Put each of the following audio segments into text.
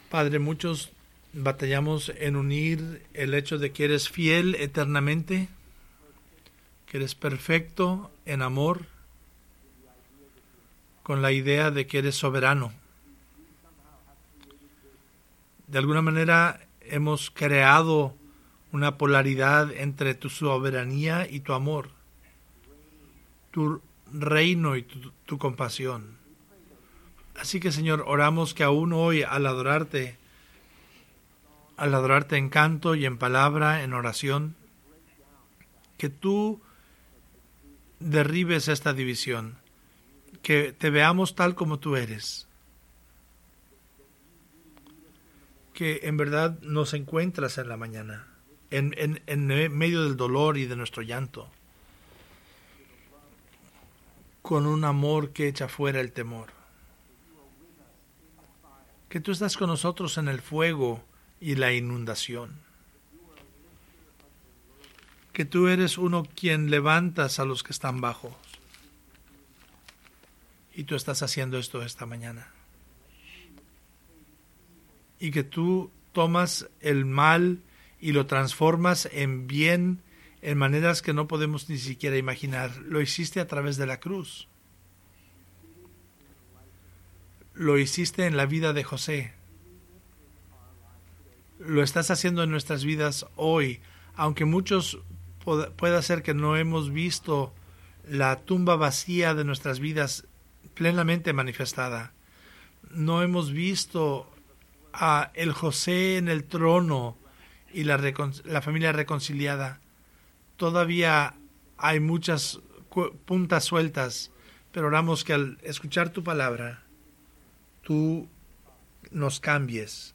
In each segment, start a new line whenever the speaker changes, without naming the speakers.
Padre, muchos batallamos en unir el hecho de que eres fiel eternamente, que eres perfecto en amor, con la idea de que eres soberano. De alguna manera hemos creado una polaridad entre tu soberanía y tu amor, tu reino y tu compasión. Así que, Señor, oramos que aún hoy, al adorarte en canto y en palabra, en oración, que tú derribes esta división, que te veamos tal como tú eres, que en verdad nos encuentras en la mañana, en medio del dolor y de nuestro llanto, con un amor que echa fuera el temor. Que tú estás con nosotros en el fuego y la inundación. Que tú eres uno quien levantas a los que están bajos. Y tú estás haciendo esto esta mañana. Y que tú tomas el mal y lo transformas en bien en maneras que no podemos ni siquiera imaginar. Lo hiciste a través de la cruz. Lo hiciste en la vida de José. Lo estás haciendo en nuestras vidas hoy, aunque muchos pueda ser que no hemos visto la tumba vacía de nuestras vidas plenamente manifestada. No hemos visto a el José en el trono y la familia reconciliada. Todavía hay muchas puntas sueltas, pero oramos que al escuchar tu palabra, tú nos cambies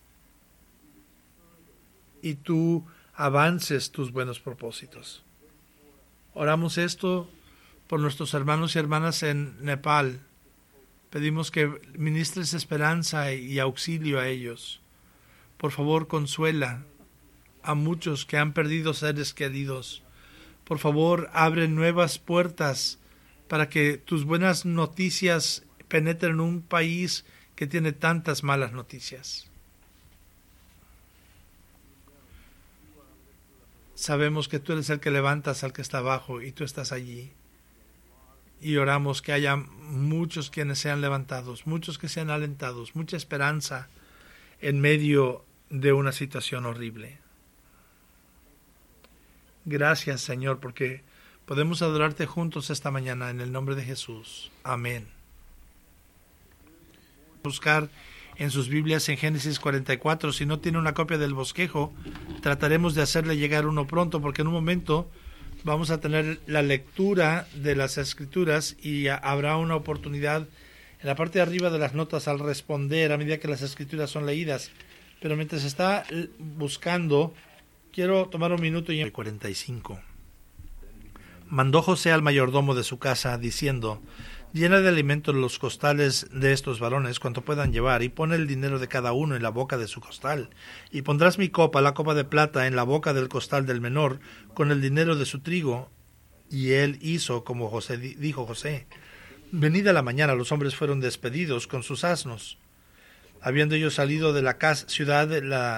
y tú avances tus buenos propósitos. Oramos esto por nuestros hermanos y hermanas en Nepal. Pedimos que ministres esperanza y auxilio a ellos. Por favor, consuela a muchos que han perdido seres queridos. Por favor, abre nuevas puertas para que tus buenas noticias penetren en un país que tiene tantas malas noticias. Sabemos que tú eres el que levantas al que está abajo y tú estás allí. Y oramos que haya muchos quienes sean levantados, muchos que sean alentados, mucha esperanza en medio de una situación horrible. Gracias, Señor, porque podemos adorarte juntos esta mañana en el nombre de Jesús. Amén. Buscar en sus Biblias en Génesis 44. Si no tiene una copia del bosquejo, trataremos de hacerle llegar uno pronto, porque en un momento vamos a tener la lectura de las Escrituras y habrá una oportunidad en la parte de arriba de las notas al responder a medida que las Escrituras son leídas. Pero mientras está buscando, quiero tomar un minuto y 45. Mandó José al mayordomo de su casa, diciendo: llena de alimento los costales de estos varones cuanto puedan llevar, y pon el dinero de cada uno en la boca de su costal. Y pondrás mi copa, la copa de plata, en la boca del costal del menor, con el dinero de su trigo. Y él hizo como dijo José. Venida la mañana, los hombres fueron despedidos con sus asnos. Habiendo ellos salido de la ciudad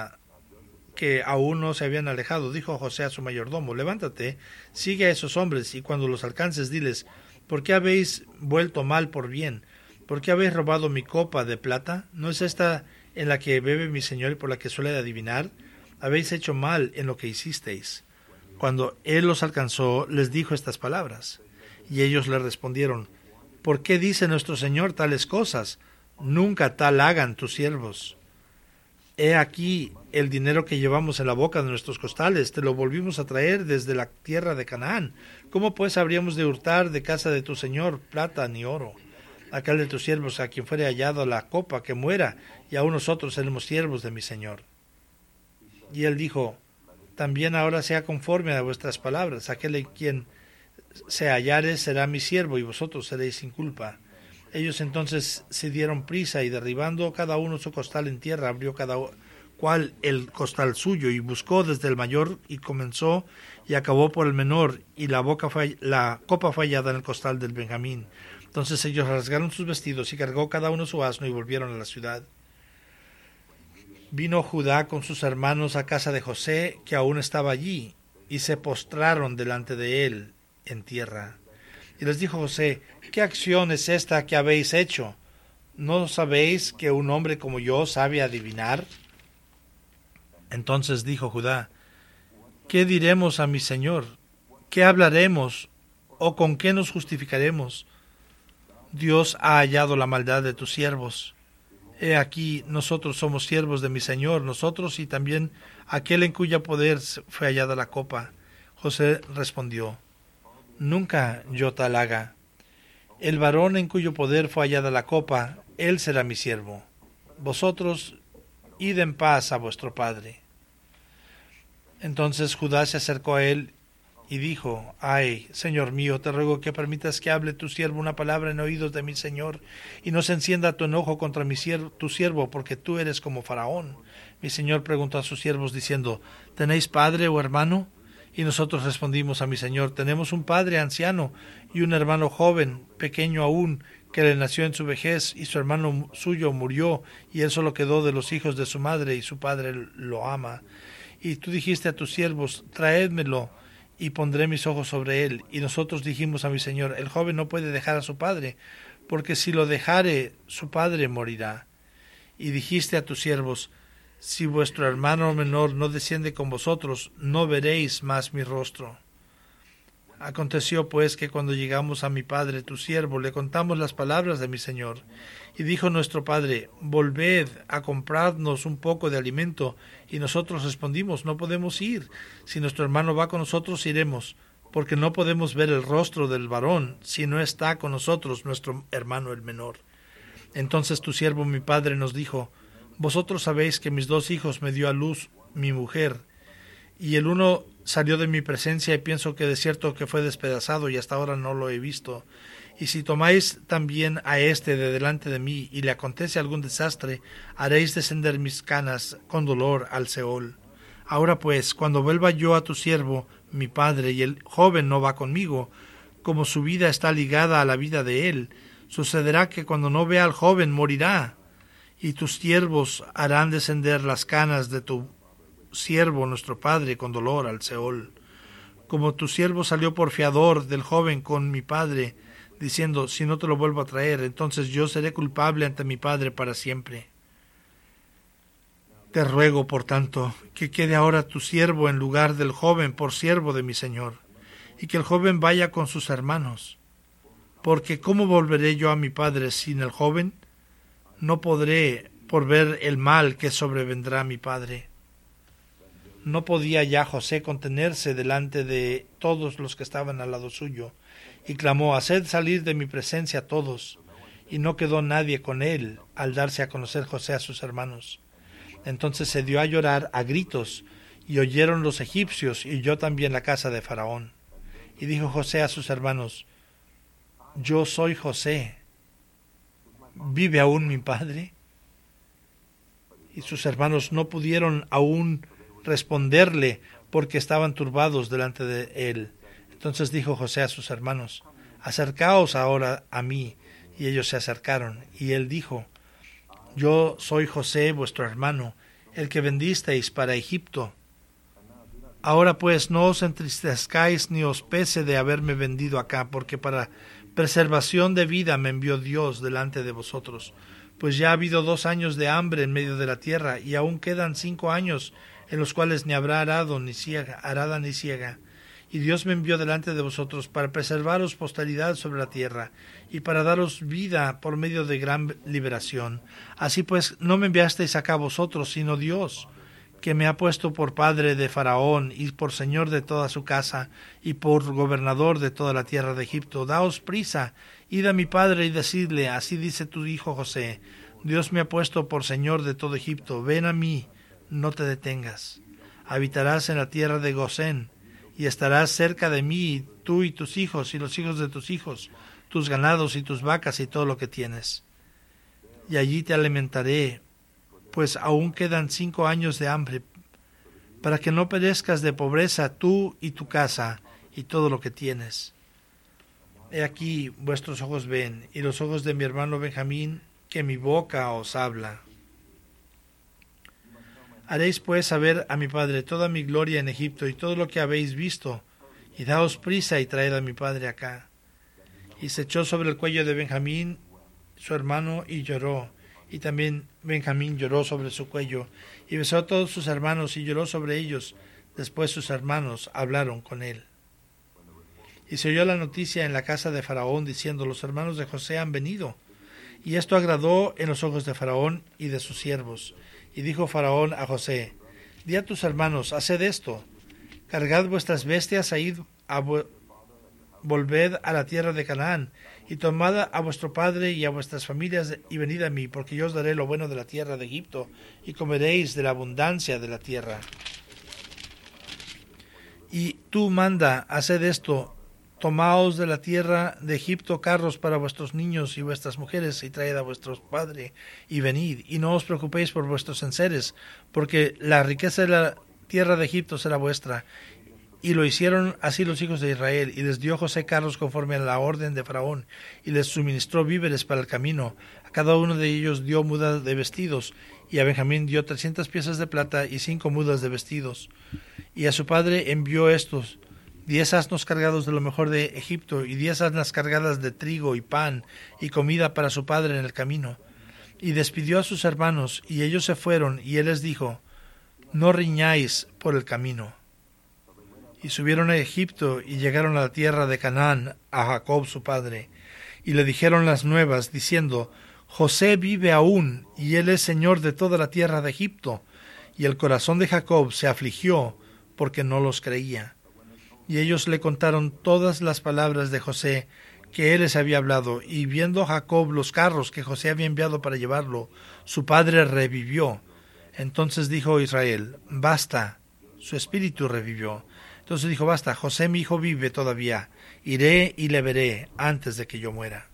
que aún no se habían alejado, dijo José a su mayordomo: levántate, sigue a esos hombres, y cuando los alcances, diles: ¿por qué habéis vuelto mal por bien? ¿Por qué habéis robado mi copa de plata? ¿No es esta en la que bebe mi señor y por la que suele adivinar? Habéis hecho mal en lo que hicisteis. Cuando él los alcanzó, les dijo estas palabras. Y ellos le respondieron: ¿por qué dice nuestro señor tales cosas? Nunca tal hagan tus siervos. He aquí el dinero que llevamos en la boca de nuestros costales, te lo volvimos a traer desde la tierra de Canaán. ¿Cómo pues habríamos de hurtar de casa de tu señor plata ni oro? Aquel de tus siervos a quien fuere hallado la copa, que muera, y aun nosotros seremos siervos de mi señor. Y él dijo: también ahora sea conforme a vuestras palabras. Aquel en quien se hallare será mi siervo, y vosotros seréis sin culpa. Ellos entonces se dieron prisa, y derribando cada uno su costal en tierra, abrió cada cual el costal suyo, y buscó desde el mayor, y comenzó y acabó por el menor, y la copa fue hallada en el costal del Benjamín. Entonces ellos rasgaron sus vestidos, y cargó cada uno su asno, y volvieron a la ciudad. Vino Judá con sus hermanos a casa de José, que aún estaba allí, y se postraron delante de él en tierra. Y les dijo José: ¿Qué acción es esta que habéis hecho? ¿No sabéis que un hombre como yo sabe adivinar? Entonces dijo Judá: ¿Qué diremos a mi señor? ¿Qué hablaremos? ¿O con qué nos justificaremos? Dios ha hallado la maldad de tus siervos. He aquí, nosotros somos siervos de mi señor, nosotros y también aquel en cuyo poder fue hallada la copa. José respondió: Nunca yo tal haga. El varón en cuyo poder fue hallada la copa, él será mi siervo. Vosotros id en paz a vuestro padre. Entonces Judá se acercó a él y dijo: Ay, señor mío, te ruego que permitas que hable tu siervo una palabra en oídos de mi señor, y no se encienda tu enojo contra tu siervo, porque tú eres como Faraón. Mi señor preguntó a sus siervos diciendo: ¿Tenéis padre o hermano? Y nosotros respondimos a mi señor: Tenemos un padre anciano y un hermano joven, pequeño aún, que le nació en su vejez, y su hermano suyo murió, y él solo quedó de los hijos de su madre, y su padre lo ama. Y tú dijiste a tus siervos: Traédmelo, y pondré mis ojos sobre él. Y nosotros dijimos a mi señor: El joven no puede dejar a su padre, porque si lo dejare, su padre morirá. Y dijiste a tus siervos: Si vuestro hermano menor no desciende con vosotros, no veréis más mi rostro. Aconteció pues que cuando llegamos a mi padre tu siervo, le contamos las palabras de mi señor. Y dijo nuestro padre: Volved a comprarnos un poco de alimento. Y nosotros respondimos: No podemos ir. Si nuestro hermano va con nosotros, iremos, porque no podemos ver el rostro del varón si no está con nosotros nuestro hermano el menor. Entonces tu siervo mi padre nos dijo: Vosotros sabéis que mis 2 hijos me dio a luz mi mujer, y el uno salió de mi presencia, y pienso que de cierto que fue despedazado, y hasta ahora no lo he visto. Y si tomáis también a éste de delante de mí, y le acontece algún desastre, haréis descender mis canas con dolor al Seol. Ahora pues, cuando vuelva yo a tu siervo, mi padre, y el joven no va conmigo, como su vida está ligada a la vida de él, sucederá que cuando no vea al joven morirá, y tus siervos harán descender las canas de tu siervo nuestro padre con dolor al Seol. Como tu siervo salió por fiador del joven con mi padre, diciendo: Si no te lo vuelvo a traer, entonces yo seré culpable ante mi padre para siempre. Te ruego, por tanto, que quede ahora tu siervo en lugar del joven por siervo de mi señor, y que el joven vaya con sus hermanos. Porque ¿cómo volveré yo a mi padre sin el joven? No podré, por ver el mal que sobrevendrá a mi padre. No podía ya José contenerse delante de todos los que estaban al lado suyo, y clamó: Haced salir de mi presencia a todos. Y no quedó nadie con él al darse a conocer José a sus hermanos. Entonces se dio a llorar a gritos, y oyeron los egipcios, y oyó también la casa de Faraón. Y dijo José a sus hermanos: Yo soy José. ¿Vive aún mi padre? Y sus hermanos no pudieron aún responderle, porque estaban turbados delante de él. Entonces dijo José a sus hermanos: Acercaos ahora a mí. Y ellos se acercaron. Y él dijo: Yo soy José, vuestro hermano, el que vendisteis para Egipto. Ahora pues no os entristezcáis ni os pese de haberme vendido acá, porque para preservación de vida me envió Dios delante de vosotros. Pues ya ha habido 2 años de hambre en medio de la tierra, y aún quedan 5 años en los cuales ni habrá arada ni siega. Y Dios me envió delante de vosotros para preservaros posteridad sobre la tierra, y para daros vida por medio de gran liberación. Así pues, no me enviasteis acá vosotros, sino Dios, que me ha puesto por padre de Faraón, y por señor de toda su casa, y por gobernador de toda la tierra de Egipto. Daos prisa, id a mi padre y decidle: Así dice tu hijo José: Dios me ha puesto por señor de todo Egipto. Ven a mí, no te detengas. Habitarás en la tierra de Gosén, y estarás cerca de mí, tú y tus hijos, y los hijos de tus hijos, tus ganados y tus vacas y todo lo que tienes. Y allí te alimentaré, pues aún quedan 5 años de hambre, para que no perezcas de pobreza tú y tu casa y todo lo que tienes. He aquí vuestros ojos ven, y los ojos de mi hermano Benjamín, que mi boca os habla. Haréis pues saber a mi padre toda mi gloria en Egipto y todo lo que habéis visto, y daos prisa y traed a mi padre acá. Y se echó sobre el cuello de Benjamín, su hermano, y lloró. Y también Benjamín lloró sobre su cuello, y besó a todos sus hermanos, y lloró sobre ellos. Después sus hermanos hablaron con él. Y se oyó la noticia en la casa de Faraón, diciendo, los hermanos de José han venido. Y esto agradó en los ojos de Faraón y de sus siervos. Y dijo Faraón a José, di a tus hermanos, haced esto, cargad vuestras bestias e id volved a la tierra de Canaán, y tomad a vuestro padre y a vuestras familias, y venid a mí, porque yo os daré lo bueno de la tierra de Egipto, y comeréis de la abundancia de la tierra. Y tú manda, haced esto, tomaos de la tierra de Egipto carros para vuestros niños y vuestras mujeres, y traed a vuestro padre, y venid, y no os preocupéis por vuestros enseres, porque la riqueza de la tierra de Egipto será vuestra. Y lo hicieron así los hijos de Israel, y les dio José carros conforme a la orden de Faraón, y les suministró víveres para el camino. A cada uno de ellos dio mudas de vestidos, y a Benjamín dio 300 piezas de plata y 5 mudas de vestidos. Y a su padre envió estos, 10 asnos cargados de lo mejor de Egipto, y 10 asnas cargadas de trigo y pan, y comida para su padre en el camino. Y despidió a sus hermanos, y ellos se fueron, y él les dijo, no riñáis por el camino. Y subieron a Egipto, y llegaron a la tierra de Canaán, a Jacob su padre. Y le dijeron las nuevas, diciendo, José vive aún, y él es señor de toda la tierra de Egipto. Y el corazón de Jacob se afligió, porque no los creía. Y ellos le contaron todas las palabras de José, que él les había hablado. Y viendo Jacob los carros que José había enviado para llevarlo, su padre revivió. Entonces dijo Israel, basta, su espíritu revivió. Entonces dijo, basta, José mi hijo vive todavía, iré y le veré antes de que yo muera.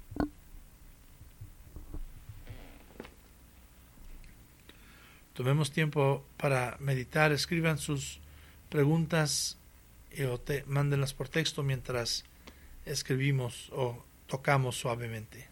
Tomemos tiempo para meditar, escriban sus preguntas o mándenlas por texto mientras escribimos o tocamos suavemente.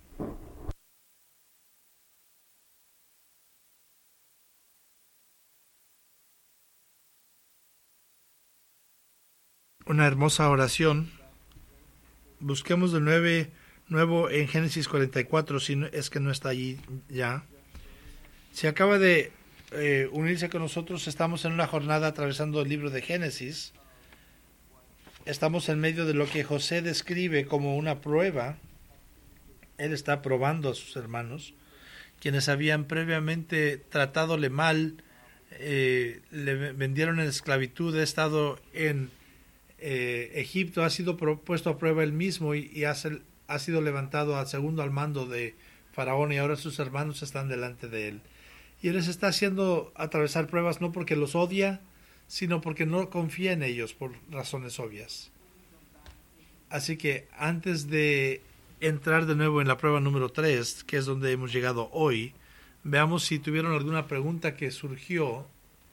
Una hermosa oración. Busquemos de nuevo en Génesis 44, si no, es que no está allí ya. Si acaba de unirse con nosotros, estamos en una jornada atravesando el libro de Génesis. Estamos en medio de lo que José describe como una prueba. Él está probando a sus hermanos, quienes habían previamente tratadole mal, le vendieron en esclavitud, ha estado en Egipto, ha sido puesto a prueba él mismo y ha sido levantado al segundo al mando de Faraón, y ahora sus hermanos están delante de él. Y él les está haciendo atravesar pruebas no porque los odia, sino porque no confía en ellos por razones obvias. Así que antes de entrar de nuevo en la prueba número 3, que es donde hemos llegado hoy, veamos si tuvieron alguna pregunta que surgió.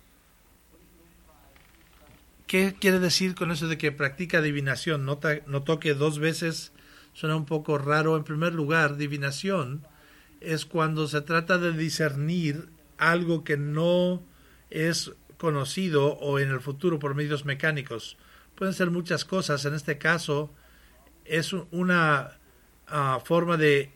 ¿Qué quiere decir con eso de que practica adivinación? Notó que 2 veces suena un poco raro. En primer lugar, divinación es cuando se trata de discernir algo que no es conocido o en el futuro por medios mecánicos. Pueden ser muchas cosas. En este caso es una forma de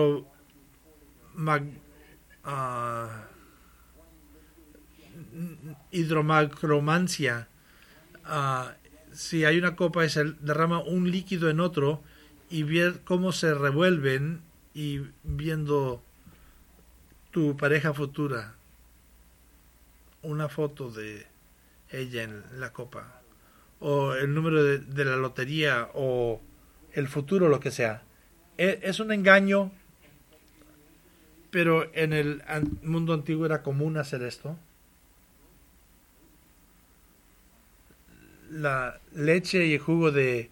hidromacromancia. Si hay una copa y se derrama un líquido en otro y ver cómo se revuelven, y viendo tu pareja futura, una foto de ella en la copa, o el número de la lotería, o el futuro, lo que sea. Es un engaño, pero en el mundo antiguo era común hacer esto. La leche y el jugo de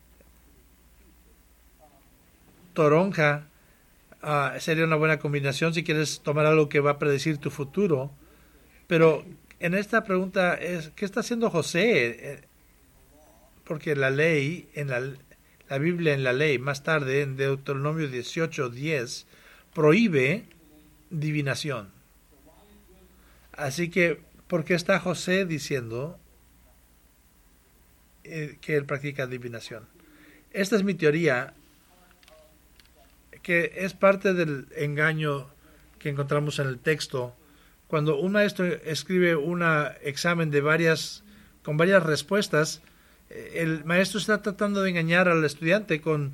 toronja sería una buena combinación si quieres tomar algo que va a predecir tu futuro. Pero en esta pregunta es, ¿qué está haciendo José? Porque la ley, en la Biblia, en la ley, más tarde, en Deuteronomio 18:10, prohíbe divinación. Así que, ¿por qué está José diciendo que él practica adivinación? Esta es mi teoría, que es parte del engaño que encontramos en el texto. Cuando un maestro escribe un examen con varias respuestas, el maestro está tratando de engañar al estudiante con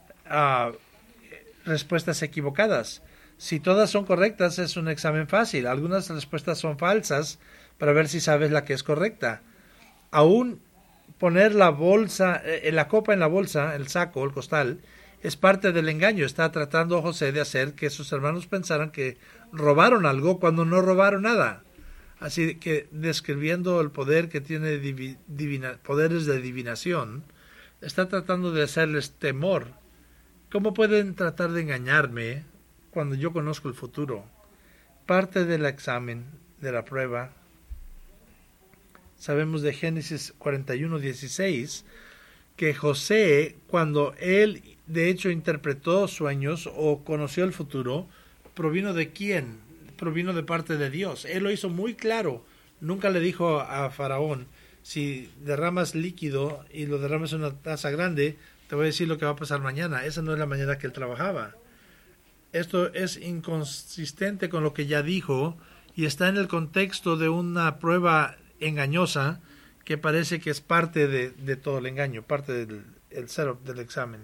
respuestas equivocadas. Si todas son correctas, es un examen fácil. Algunas respuestas son falsas para ver si sabes la que es correcta. Aún poner la copa en la bolsa, el saco, el costal, es parte del engaño. Está tratando José de hacer que sus hermanos pensaran que robaron algo cuando no robaron nada. Así que, describiendo el poder que tiene poderes de adivinación, está tratando de hacerles temor. ¿Cómo pueden tratar de engañarme cuando yo conozco el futuro? Parte del examen, de la prueba, sabemos de Génesis 41:16, que José, cuando él de hecho interpretó sueños o conoció el futuro, ¿provino de quién? Provino de parte de Dios. Él lo hizo muy claro. Nunca le dijo a Faraón, si derramas líquido y lo derramas en una taza grande, te voy a decir lo que va a pasar mañana. Esa no es la manera que él trabajaba. Esto es inconsistente con lo que ya dijo y está en el contexto de una prueba engañosa que parece que es parte de todo el engaño, parte del setup del examen.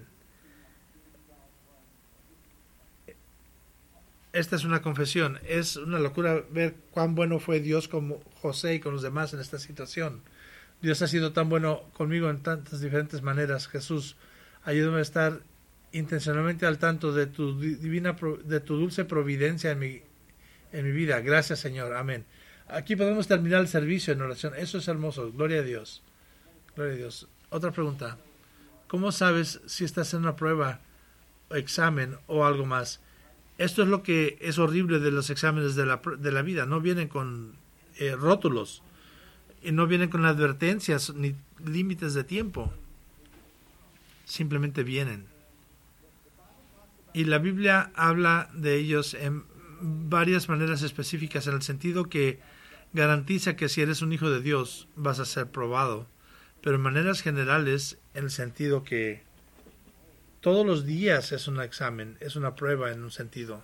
Esta es una confesión. Es una locura ver cuán bueno fue Dios con José y con los demás en esta situación. Dios ha sido tan bueno conmigo en tantas diferentes maneras. Jesús, ayúdame a estar intencionalmente al tanto de tu dulce providencia en mi vida. Gracias, Señor. Amén. Aquí podemos terminar el servicio en oración. Eso es hermoso. Gloria a Dios. Gloria a Dios. Otra pregunta. ¿Cómo sabes si estás en una prueba, o examen o algo más? Esto es lo que es horrible de los exámenes de la vida. No vienen con rótulos. Y no vienen con advertencias ni límites de tiempo. Simplemente vienen. Y la Biblia habla de ellos en varias maneras específicas, en el sentido que garantiza que si eres un hijo de Dios vas a ser probado, pero en maneras generales en el sentido que todos los días es un examen, es una prueba en un sentido.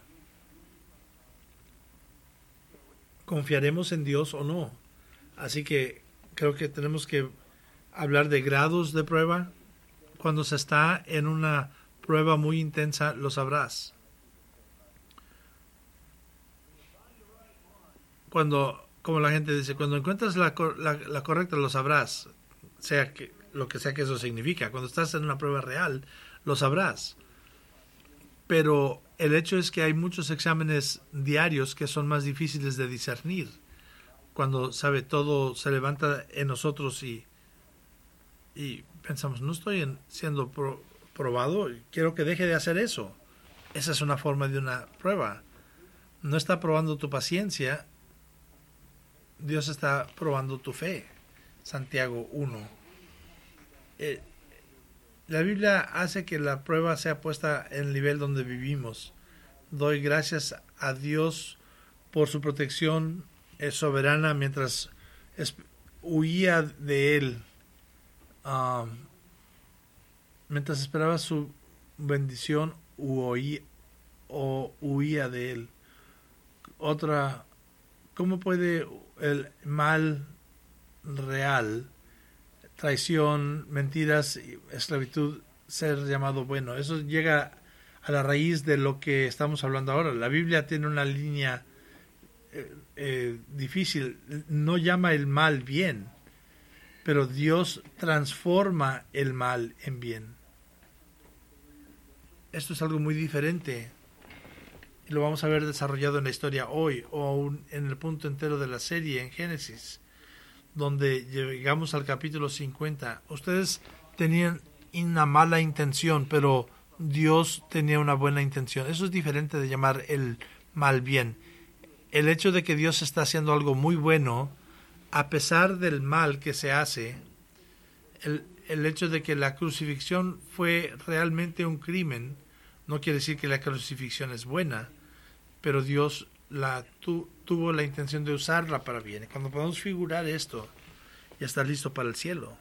¿Confiaremos en Dios o no? Así que creo que tenemos que hablar de grados de prueba. Cuando se está en una prueba muy intensa, lo sabrás. Como la gente dice, cuando encuentras la correcta, lo sabrás, sea que lo que sea que eso significa. Cuando estás en una prueba real, lo sabrás. Pero el hecho es que hay muchos exámenes diarios que son más difíciles de discernir. Cuando todo se levanta en nosotros y pensamos, no estoy siendo probado, quiero que deje de hacer eso. Esa es una forma de una prueba. No está probando tu paciencia, Dios está probando tu fe. Santiago 1. La Biblia hace que la prueba sea puesta en el nivel donde vivimos. Doy gracias a Dios por su protección soberana mientras huía de Él. Mientras esperaba su bendición huía de Él. Otra, ¿cómo puede el mal real, traición, mentiras, esclavitud, ser llamado bueno? Eso llega a la raíz de lo que estamos hablando ahora. La Biblia tiene una línea difícil. No llama el mal bien, pero Dios transforma el mal en bien. Esto es algo muy diferente. Y lo vamos a ver desarrollado en la historia hoy, o aún en el punto entero de la serie en Génesis, donde llegamos al capítulo 50. Ustedes tenían una mala intención, pero Dios tenía una buena intención. Eso es diferente de llamar el mal bien. El hecho de que Dios está haciendo algo muy bueno, a pesar del mal que se hace, el hecho de que la crucifixión fue realmente un crimen, no quiere decir que la crucifixión es buena, pero Dios tuvo la intención de usarla para bien. Y cuando podamos figurar esto, ya está listo para el cielo.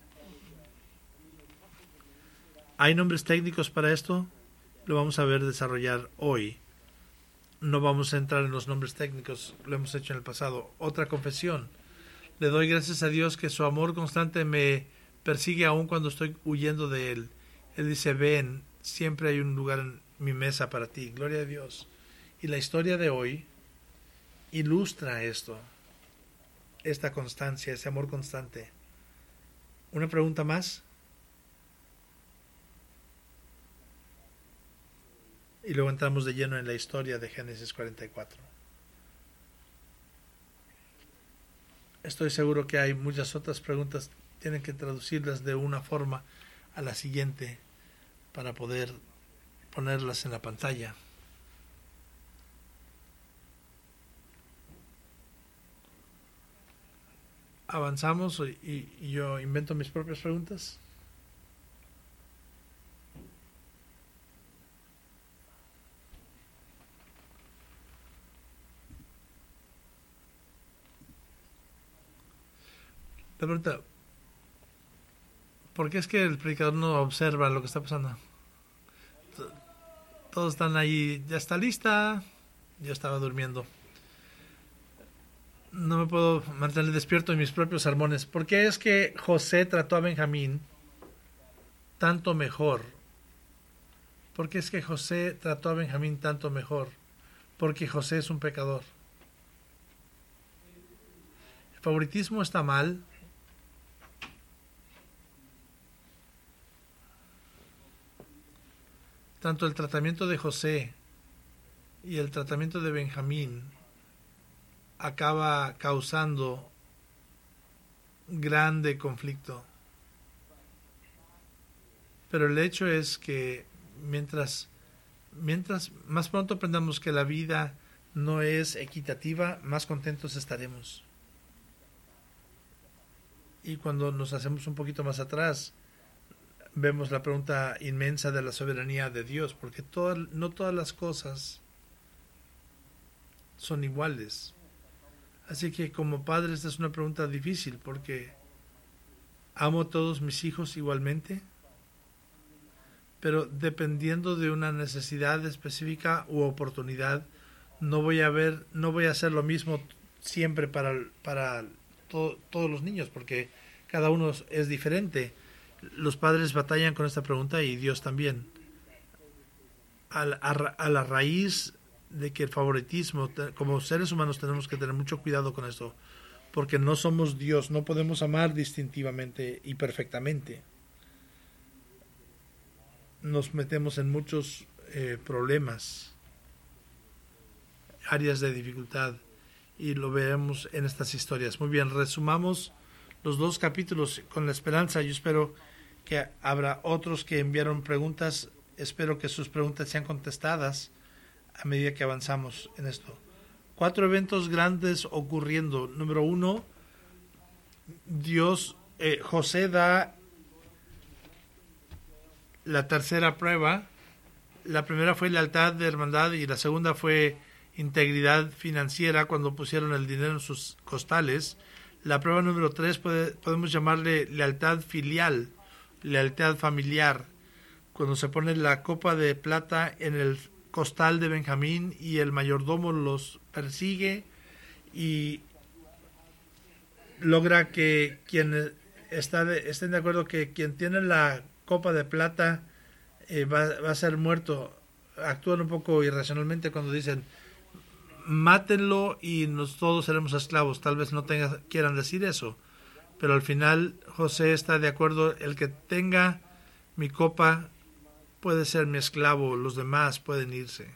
¿Hay nombres técnicos para esto? Lo vamos a ver desarrollar hoy. No vamos a entrar en los nombres técnicos, lo hemos hecho en el pasado. Otra confesión. Le doy gracias a Dios que su amor constante me persigue aún cuando estoy huyendo de Él. Él dice, ven, siempre hay un lugar en mi mesa para ti. Gloria a Dios. Y la historia de hoy ilustra esto, esta constancia, ese amor constante. ¿Una pregunta más? Y luego entramos de lleno en la historia de Génesis 44. Estoy seguro que hay muchas otras preguntas, tienen que traducirlas de una forma a la siguiente para poder ponerlas en la pantalla. Avanzamos y yo invento mis propias preguntas. La pregunta, ¿por qué es que el predicador no observa lo que está pasando? Todos están ahí, ya está lista, yo estaba durmiendo. No me puedo mantener despierto en mis propios sermones. ¿Por qué es que José trató a Benjamín tanto mejor? ¿Por qué es que José trató a Benjamín tanto mejor? Porque José es un pecador. ¿El favoritismo está mal? Tanto el tratamiento de José y el tratamiento de Benjamín acaba causando grande conflicto. Pero el hecho es que mientras más pronto aprendamos que la vida no es equitativa, más contentos estaremos. Y cuando nos hacemos un poquito más atrás, vemos la pregunta inmensa de la soberanía de Dios, porque no todas las cosas son iguales. Así que como padre esta es una pregunta difícil, porque amo a todos mis hijos igualmente, pero dependiendo de una necesidad específica u oportunidad, no voy a hacer lo mismo siempre para todos los niños, porque cada uno es diferente. Los padres batallan con esta pregunta y Dios también. A la raíz de que el favoritismo, como seres humanos tenemos que tener mucho cuidado con esto, porque no somos Dios, no podemos amar distintivamente y perfectamente. Nos metemos en muchos problemas, áreas de dificultad, y lo veremos en estas historias. Muy bien, resumamos los 2 capítulos con la esperanza. Yo espero que habrá otros que enviaron preguntas. Espero que sus preguntas sean contestadas a medida que avanzamos en esto. 4 eventos grandes ocurriendo. Número 1, José da la tercera prueba. La primera fue lealtad de hermandad y la segunda fue integridad financiera cuando pusieron el dinero en sus costales. La prueba número 3 podemos llamarle lealtad filial, lealtad familiar, cuando se pone la copa de plata en el costal de Benjamín y el mayordomo los persigue y logra que quien estén de acuerdo que quien tiene la copa de plata va a ser muerto. Actúan un poco irracionalmente cuando dicen mátenlo y todos seremos esclavos. Tal vez no quieran decir eso, pero al final José está de acuerdo. El que tenga mi copa puede ser mi esclavo, los demás pueden irse.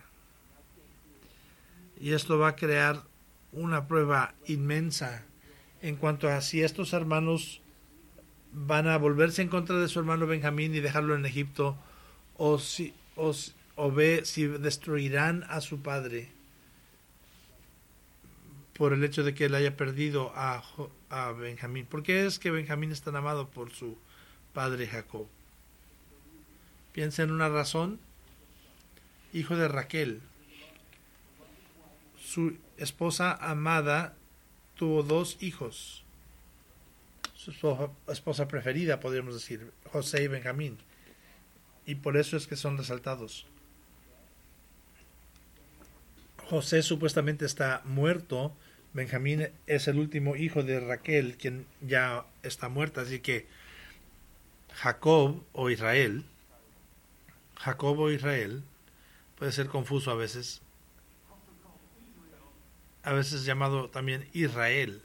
Y esto va a crear una prueba inmensa en cuanto a si estos hermanos van a volverse en contra de su hermano Benjamín y dejarlo en Egipto, o si destruirán a su padre por el hecho de que él haya perdido a Benjamín. ¿Por qué es que Benjamín es tan amado por su padre Jacob? Piensa en una razón. Hijo de Raquel. su esposa amada tuvo 2 hijos. Su esposa preferida, podríamos decir, José y Benjamín. Y por eso es que son resaltados. José supuestamente está muerto. Benjamín es el último hijo de Raquel, quien ya está muerta. Así que Jacob o Israel puede ser confuso a veces llamado también Israel.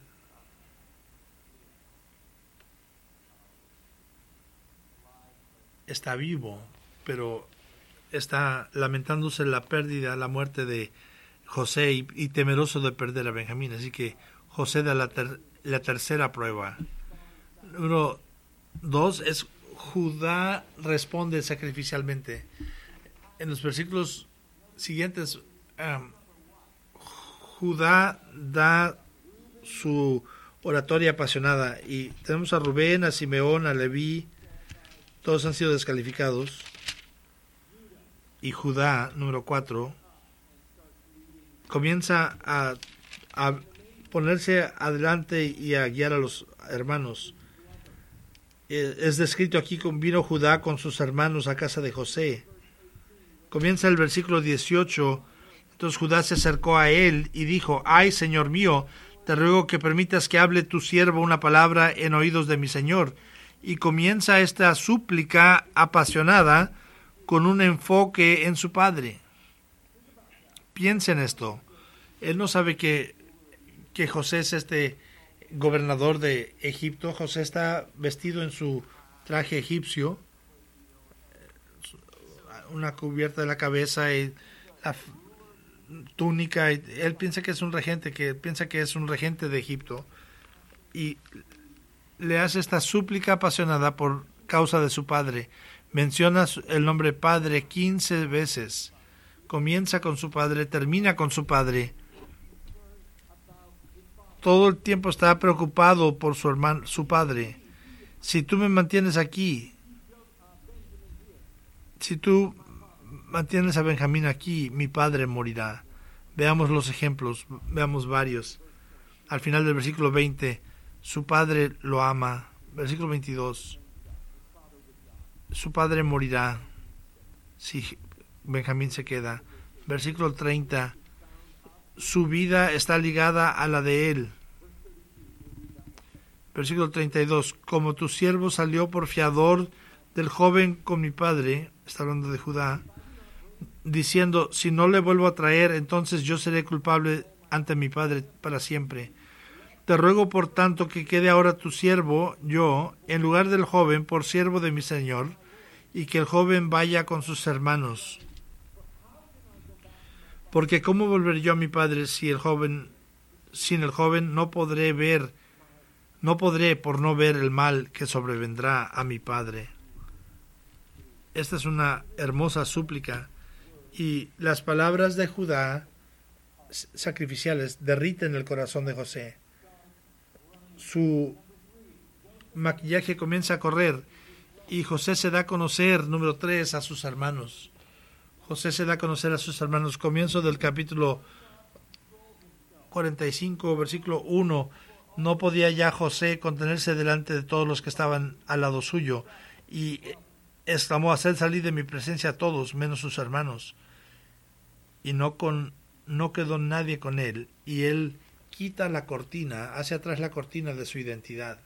Está vivo, pero está lamentándose la pérdida, la muerte de José y temeroso de perder a Benjamín. Así que José da la tercera prueba. Número 2 es Judá responde sacrificialmente. En los versículos siguientes, Judá da su oratoria apasionada y tenemos a Rubén, a Simeón, a Leví, todos han sido descalificados, y Judá, número 4, comienza a ponerse adelante y a guiar a los hermanos. Es descrito aquí: vino Judá con sus hermanos a casa de José. Comienza el versículo 18. Entonces Judá se acercó a él y dijo: ay, señor mío, te ruego que permitas que hable tu siervo una palabra en oídos de mi señor. Y comienza esta súplica apasionada con un enfoque en su padre. Piensa en esto. Él no sabe que José es este gobernador de Egipto. José está vestido en su traje egipcio, una cubierta de la cabeza y la túnica. Y él piensa que es un regente, de Egipto, y le hace esta súplica apasionada por causa de su padre. Menciona el nombre padre 15 veces. Comienza con su padre, termina con su padre. Todo el tiempo está preocupado por su hermano, su padre. Si tú me mantienes aquí, si tú mantienes a Benjamín aquí, mi padre morirá. Veamos los ejemplos, veamos varios. Al final del versículo 20, su padre lo ama. Versículo 22, su padre morirá si Benjamín se queda. Versículo 30, su vida está ligada a la de él. Versículo 32, como tu siervo salió por fiador del joven con mi padre, está hablando de Judá, diciendo: si no le vuelvo a traer, entonces yo seré culpable ante mi padre para siempre. Te ruego por tanto que quede ahora tu siervo, yo, en lugar del joven, por siervo de mi señor, y que el joven vaya con sus hermanos. Porque ¿cómo volveré yo a mi padre sin el joven no podré por no ver el mal que sobrevendrá a mi padre? Esta es una hermosa súplica, y las palabras de Judá sacrificiales derriten el corazón de José. Su maquillaje comienza a correr y José se da a conocer, número 3, a sus hermanos. José se da a conocer a sus hermanos. Comienzo del capítulo 45, versículo 1. No podía ya José contenerse delante de todos los que estaban al lado suyo, y exclamó: haced salir de mi presencia a todos, menos sus hermanos. Y no quedó nadie con él, y él quita la cortina, hacia atrás la cortina de su identidad.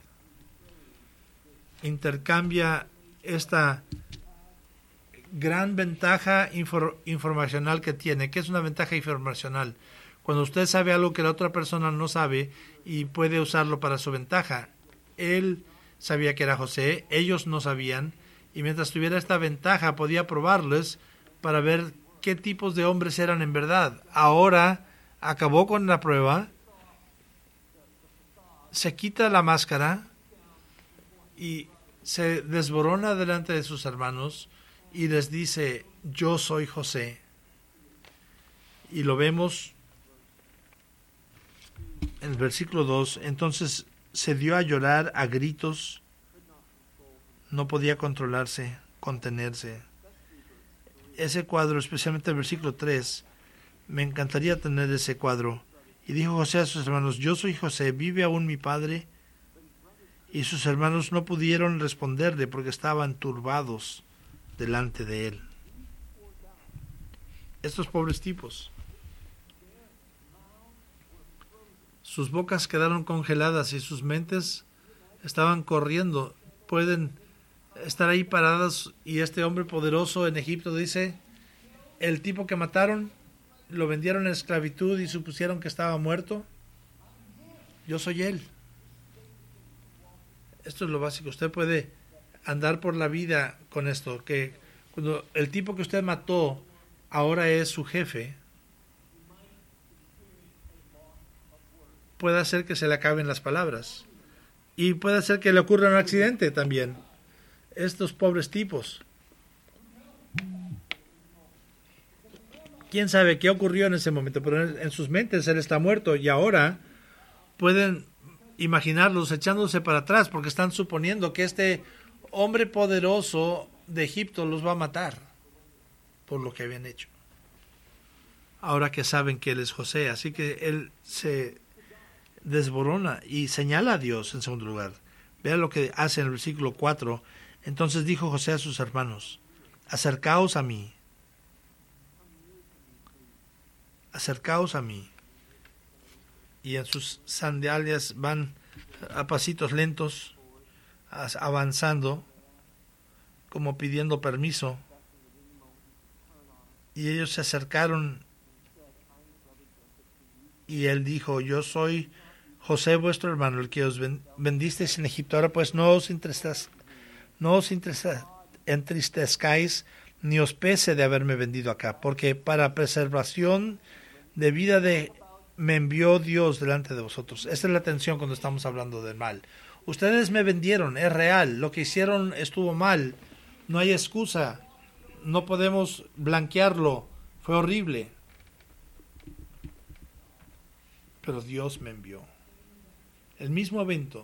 Intercambia esta gran ventaja informacional que tiene. ¿Qué es una ventaja informacional? Cuando usted sabe algo que la otra persona no sabe y puede usarlo para su ventaja. Él sabía que era José, ellos no sabían, y mientras tuviera esta ventaja podía probarles para ver qué tipos de hombres eran en verdad. Ahora acabó con la prueba, se quita la máscara y se desborona delante de sus hermanos y les dice: yo soy José. Y lo vemos en el versículo 2. Entonces se dio a llorar a gritos, no podía contenerse. Ese cuadro, especialmente el versículo 3, Me encantaría tener ese cuadro. Y dijo José a sus hermanos, yo soy José, ¿vive aún mi padre? Y sus hermanos no pudieron responderle porque estaban turbados delante de él. Estos pobres tipos, sus bocas quedaron congeladas y sus mentes estaban corriendo. Pueden estar ahí paradas y este hombre poderoso en Egipto dice, el tipo que mataron, lo vendieron en esclavitud y supusieron que estaba muerto. Yo soy él. Esto es lo básico. Usted puede andar por la vida con esto, que cuando el tipo que usted mató ahora es su jefe, puede hacer que se le acaben las palabras y puede hacer que le ocurra un accidente también. Estos pobres tipos, quién sabe qué ocurrió en ese momento, pero en sus mentes él está muerto y ahora pueden imaginarlos echándose para atrás porque están suponiendo que este hombre poderoso de Egipto los va a matar por lo que habían hecho. Ahora que saben que él es José, así que él se desborona y señala a Dios en segundo lugar. Vea lo que hace en el versículo 4. Entonces dijo José a sus hermanos, acercaos a mí. Acercaos a mí. Y en sus sandalias van a pasitos lentos, avanzando, como pidiendo permiso. Y ellos se acercaron y él dijo, yo soy José vuestro hermano, el que os vendisteis en Egipto. Ahora pues no os entristezcáis ni os pese de haberme vendido acá, porque para preservación de vida me envió Dios delante de vosotros. Esta es la tensión cuando estamos hablando del mal. Ustedes me vendieron, es real, lo que hicieron estuvo mal, no hay excusa, no podemos blanquearlo, fue horrible. Pero Dios me envió. El mismo evento.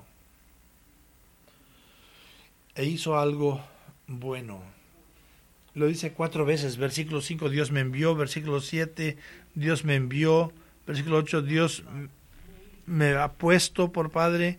E hizo algo bueno. Lo dice 4 veces. Versículo 5, Dios me envió. Versículo 7, Dios me envió. Versículo 8, Dios me ha puesto por padre.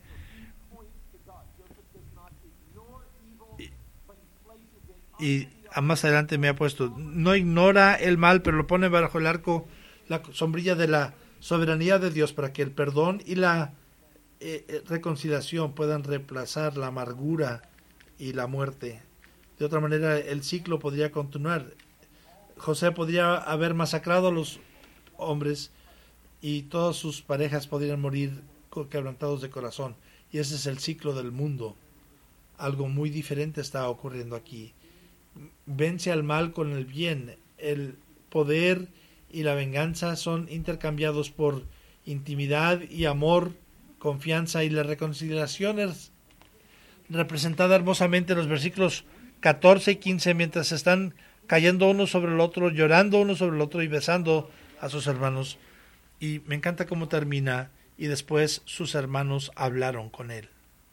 Y más adelante me ha puesto. No ignora el mal, pero lo pone bajo el arco, la sombrilla de la soberanía de Dios para que el perdón y la reconciliación puedan reemplazar la amargura y la muerte. De otra manera, el ciclo podría continuar. José podría haber masacrado a los hombres y todas sus parejas podrían morir quebrantados de corazón. Y ese es el ciclo del mundo. Algo muy diferente está ocurriendo aquí. Vence al mal con el bien. El poder y la venganza son intercambiados por intimidad y amor, confianza, y la reconciliación es representada hermosamente en los versículos 14 y 15, mientras están cayendo uno sobre el otro, llorando uno sobre el otro y besando a sus hermanos. Y me encanta cómo termina, y después sus hermanos hablaron con él.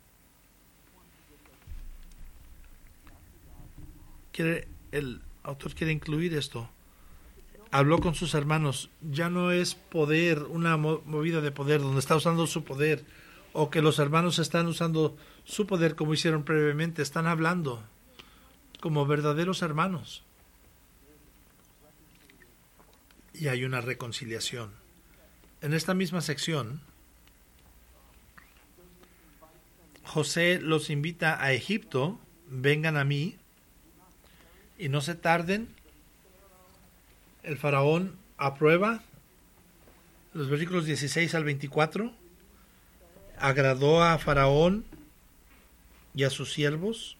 El autor quiere incluir esto. Habló con sus hermanos. Ya no es poder, una movida de poder donde está usando su poder, o que los hermanos están usando su poder como hicieron previamente. Están hablando como verdaderos hermanos. Y hay una reconciliación. En esta misma sección, José los invita a Egipto, vengan a mí y no se tarden. El faraón aprueba. Los versículos 16 al 24. Agradó a Faraón y a sus siervos.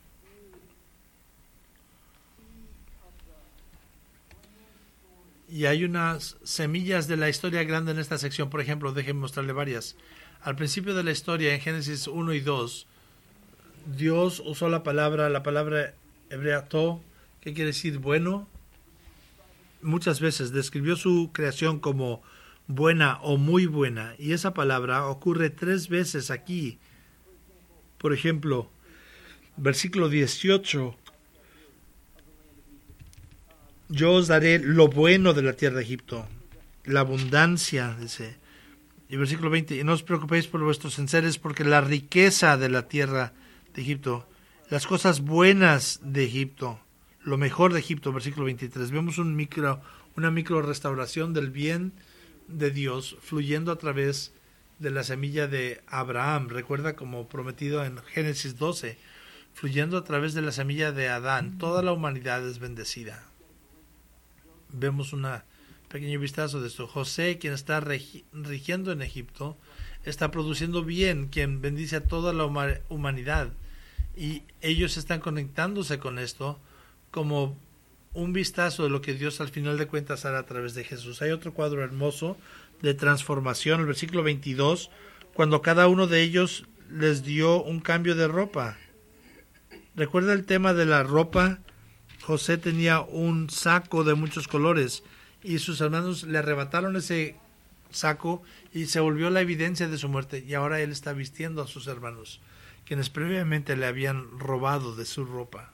Y hay unas semillas de la historia grande en esta sección. Por ejemplo, déjenme mostrarle varias. Al principio de la historia, en Génesis 1 y 2, Dios usó la palabra hebrea to, que quiere decir bueno. Muchas veces describió su creación como buena o muy buena, y esa palabra ocurre 3 veces aquí. Por ejemplo, versículo 18, yo os daré lo bueno de la tierra de Egipto. la abundancia, dice. Y versículo 20, y no os preocupéis por vuestros enseres, porque la riqueza de la tierra de Egipto, las cosas buenas de Egipto, lo mejor de Egipto, versículo 23. Vemos una micro restauración del bien de Dios fluyendo a través de la semilla de Abraham. Recuerda, como prometido en Génesis 12, fluyendo a través de la semilla de Adán, toda la humanidad es bendecida. Vemos un pequeño vistazo de esto. José, quien está rigiendo en Egipto, está produciendo bien, quien bendice a toda la humanidad. Y ellos están conectándose con esto como un vistazo de lo que Dios al final de cuentas hará a través de Jesús. Hay otro cuadro hermoso de transformación, el versículo 22, cuando cada uno de ellos les dio un cambio de ropa. ¿Recuerda el tema de la ropa? José tenía un saco de muchos colores y sus hermanos le arrebataron ese saco y se volvió la evidencia de su muerte, y ahora él está vistiendo a sus hermanos, quienes previamente le habían robado de su ropa.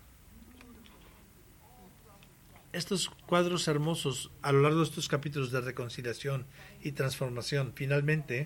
Estos cuadros hermosos a lo largo de estos capítulos de reconciliación y transformación, finalmente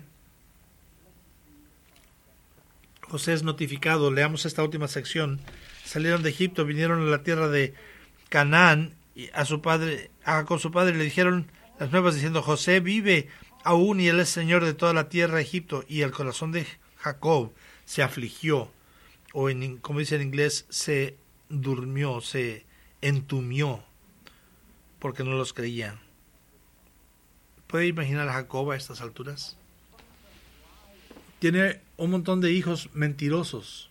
José es notificado. Leamos esta última sección. Salieron de Egipto, vinieron a la tierra de Canaán, y a Jacob su padre le dijeron las nuevas diciendo: José vive aún y él es señor de toda la tierra de Egipto. Y el corazón de Jacob se afligió, o como dice en inglés, se durmió, se entumió, porque no los creía. ¿Puede imaginar a Jacob a estas alturas? Tiene un montón de hijos mentirosos.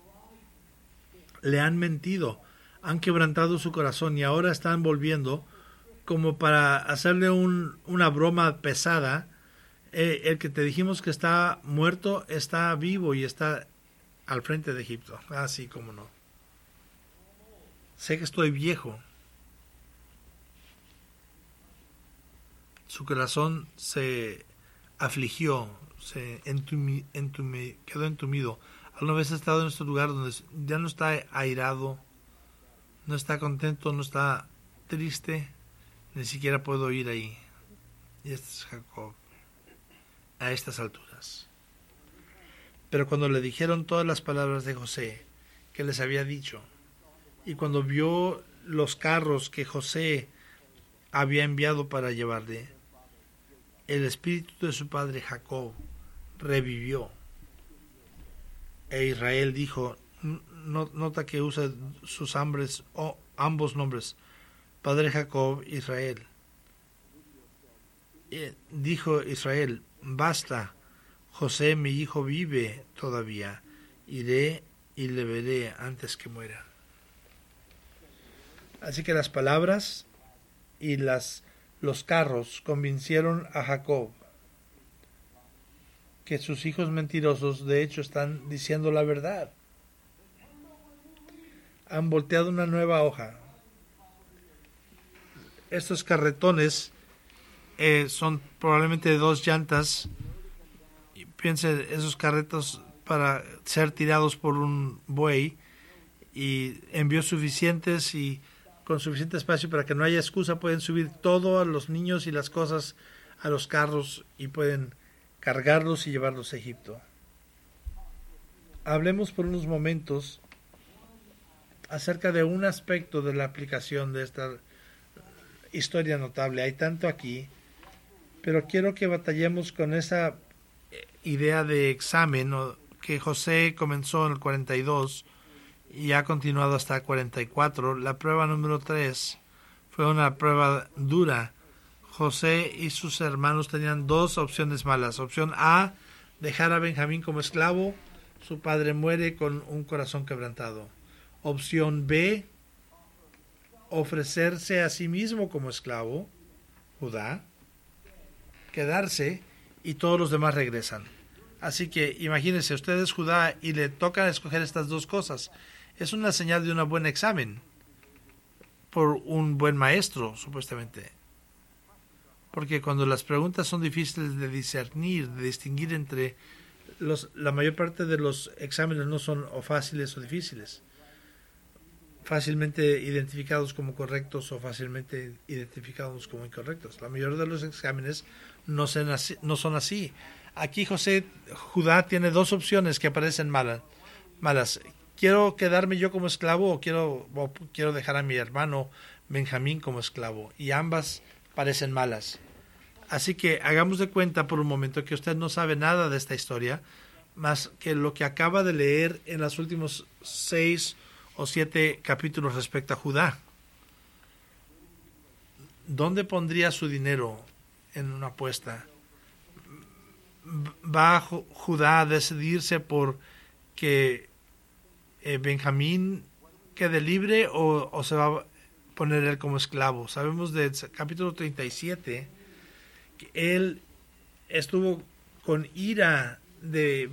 Le han mentido, han quebrantado su corazón y ahora están volviendo como para hacerle una broma pesada. El que te dijimos que está muerto está vivo y está al frente de Egipto. Así como no. Sé que estoy viejo. Su corazón se afligió, se quedó entumido. Alguna vez he estado en este lugar donde ya no está airado, no está contento, no está triste, ni siquiera puedo ir ahí. Y este es Jacob, a estas alturas. Pero cuando le dijeron todas las palabras de José que les había dicho, y cuando vio los carros que José había enviado para llevarle, el espíritu de su padre Jacob revivió. E Israel dijo, nota que usa sus ambos nombres, padre Jacob, Israel. Dijo Israel, basta, José mi hijo vive todavía, iré y le veré antes que muera. Así que las palabras y los carros convencieron a Jacob que sus hijos mentirosos de hecho están diciendo la verdad. Han volteado una nueva hoja. Estos carretones son probablemente de 2 llantas. Piense esos carretos para ser tirados por un buey, y envió suficientes y con suficiente espacio para que no haya excusa. Pueden subir todo a los niños y las cosas a los carros y pueden cargarlos y llevarlos a Egipto. Hablemos por unos momentos acerca de un aspecto de la aplicación de esta historia notable. Hay tanto aquí, pero quiero que batallemos con esa idea de examen que José comenzó en el 42 y ha continuado hasta el 44. La prueba número 3 fue una prueba dura. José y sus hermanos tenían 2 opciones malas. Opción A, dejar a Benjamín como esclavo. Su padre muere con un corazón quebrantado. Opción B, ofrecerse a sí mismo como esclavo, Judá, quedarse, y todos los demás regresan. Así que imagínense, ustedes Judá y le toca escoger estas 2 cosas. Es una señal de un buen examen por un buen maestro, supuestamente. Porque cuando las preguntas son difíciles de discernir, de distinguir entre la mayor parte de los exámenes no son o fáciles o difíciles. fácilmente identificados como correctos o fácilmente identificados como incorrectos. La mayoría de los exámenes no son así. Aquí Judá tiene dos opciones que parecen malas. ¿Quiero quedarme yo como esclavo o quiero dejar a mi hermano Benjamín como esclavo? Y ambas parecen malas. Así que hagamos de cuenta por un momento que usted no sabe nada de esta historia, más que lo que acaba de leer en los últimos 6 o 7 capítulos respecto a Judá. ¿Dónde pondría su dinero en una apuesta? ¿Va Judá a decidirse por que Benjamín quede libre o se va a poner él como esclavo? Sabemos del capítulo 37 que él estuvo con ira de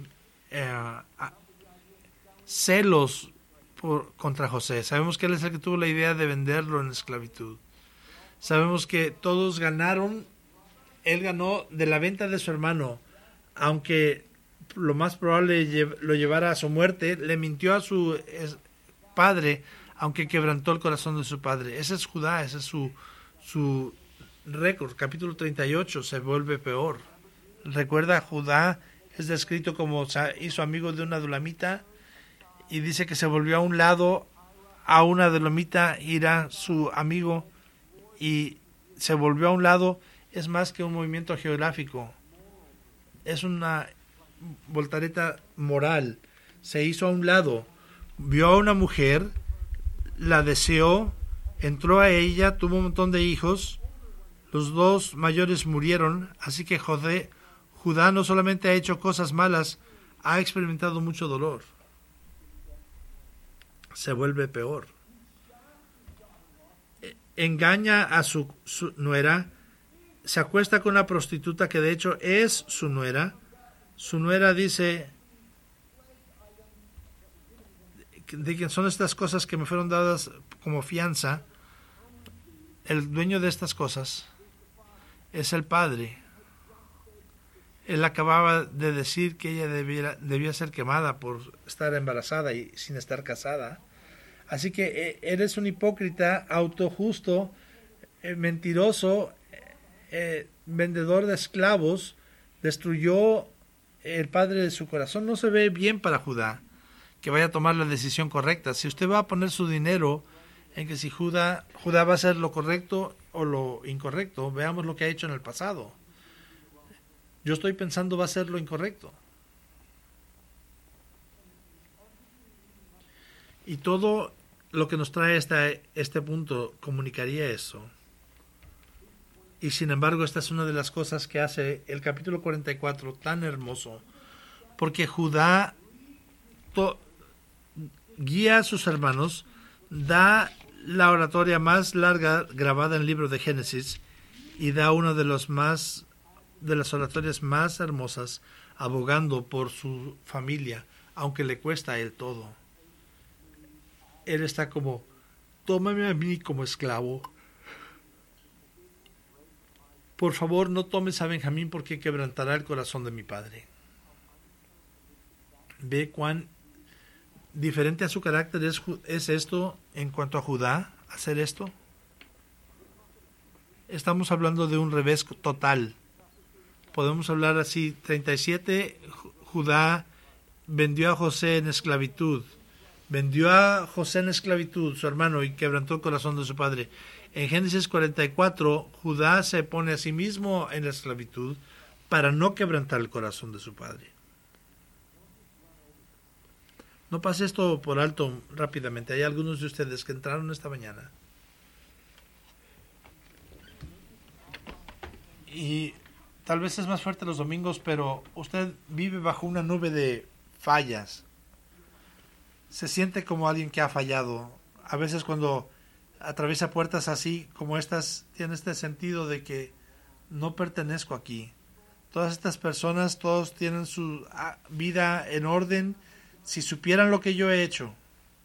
celos contra José. Sabemos que él es el que tuvo la idea de venderlo en esclavitud. Sabemos que todos ganaron. Él ganó de la venta de su hermano, aunque lo más probable lo llevara a su muerte. Le mintió a su padre, aunque quebrantó el corazón de su padre. Ese es Judá, ese es su récord. Capítulo 38 se vuelve peor. Recuerda, Judá es descrito como hizo amigo de una dulamita, y dice que se volvió a un lado a una dulamita, era su amigo, y se volvió a un lado. Es más que un movimiento geográfico, es una voltereta moral. Se hizo a un lado, vio a una mujer, la deseó, entró a ella, tuvo un montón de hijos, los dos mayores murieron, así que Judá no solamente ha hecho cosas malas, ha experimentado mucho dolor. Se vuelve peor. Engaña a su nuera, se acuesta con una prostituta que de hecho es su nuera. Su nuera dice de que son estas cosas que me fueron dadas como fianza. El dueño de estas cosas es el padre. Él acababa de decir que ella debía ser quemada por estar embarazada y sin estar casada. Así que eres un hipócrita, autojusto, mentiroso, vendedor de esclavos. Destruyó el padre de su corazón. No se ve bien para Judá que vaya a tomar la decisión correcta. Si usted va a poner su dinero en que si Judá va a hacer lo correcto o lo incorrecto, veamos lo que ha hecho en el pasado. Yo estoy pensando va a ser lo incorrecto. Y todo lo que nos trae hasta este punto comunicaría eso. Y sin embargo, esta es una de las cosas que hace el capítulo 44 tan hermoso, porque Judá guía a sus hermanos, da la oratoria más larga grabada en el libro de Génesis y da una de las oratorias más hermosas, abogando por su familia, aunque le cuesta a él todo. Él está como, tómame a mí como esclavo. Por favor, no tomes a Benjamín porque quebrantará el corazón de mi padre. Ve cuán diferente a su carácter es esto en cuanto a Judá, hacer esto. Estamos hablando de un revés total. Podemos hablar así, 37, Judá vendió a José en esclavitud. Vendió a José en esclavitud, su hermano, y quebrantó el corazón de su padre. En Génesis 44, Judá se pone a sí mismo en la esclavitud para no quebrantar el corazón de su padre. No pase esto por alto rápidamente. Hay algunos de ustedes que entraron esta mañana y tal vez es más fuerte los domingos, pero usted vive bajo una nube de fallas. Se siente como alguien que ha fallado. A veces cuando atraviesa puertas así como estas, tiene este sentido de que no pertenezco aquí. Todas estas personas, todos tienen su vida en orden. Si supieran lo que yo he hecho,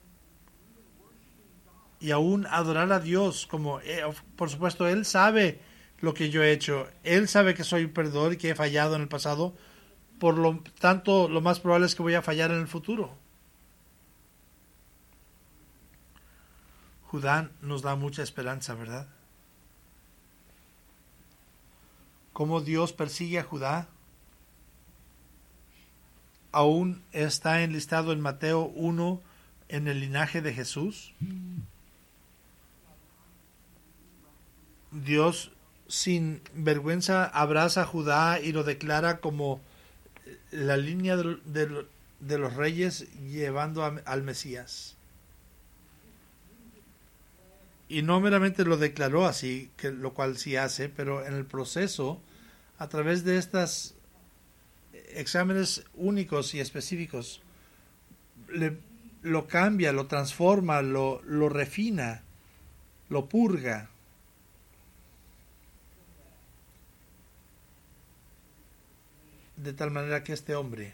y aún adorar a Dios, como por supuesto Él sabe lo que yo he hecho, Él sabe que soy perdedor y que he fallado en el pasado, por lo tanto lo más probable es que voy a fallar en el futuro. Judá nos da mucha esperanza, ¿verdad? ¿Cómo Dios persigue a Judá? Aún está enlistado en Mateo 1 en el linaje de Jesús. Dios sin vergüenza abraza a Judá y lo declara como la línea de los reyes llevando al Mesías. Y no meramente lo declaró así, lo cual sí hace, pero en el proceso, a través de estos exámenes únicos y específicos, lo cambia, lo transforma, lo refina, lo purga. De tal manera que este hombre,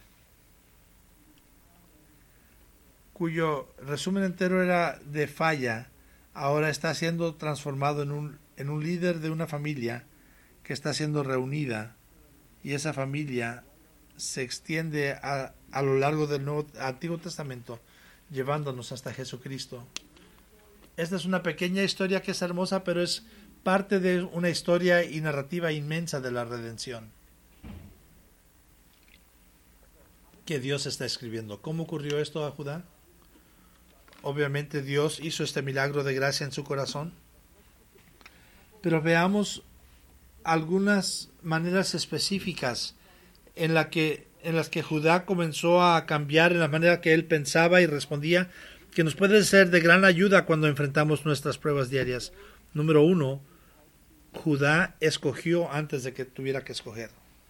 cuyo resumen entero era de falla, ahora está siendo transformado en un líder de una familia que está siendo reunida, y esa familia se extiende a lo largo del Antiguo Testamento, llevándonos hasta Jesucristo. Esta es una pequeña historia que es hermosa, pero es parte de una historia y narrativa inmensa de la redención que Dios está escribiendo. ¿Cómo ocurrió esto a Judá? Obviamente Dios hizo este milagro de gracia en su corazón, pero veamos algunas maneras específicas en las que Judá comenzó a cambiar en la manera que él pensaba y respondía, que nos puede ser de gran ayuda cuando enfrentamos nuestras pruebas diarias. Número 1, Judá escogió antes de que tuviera que escoger.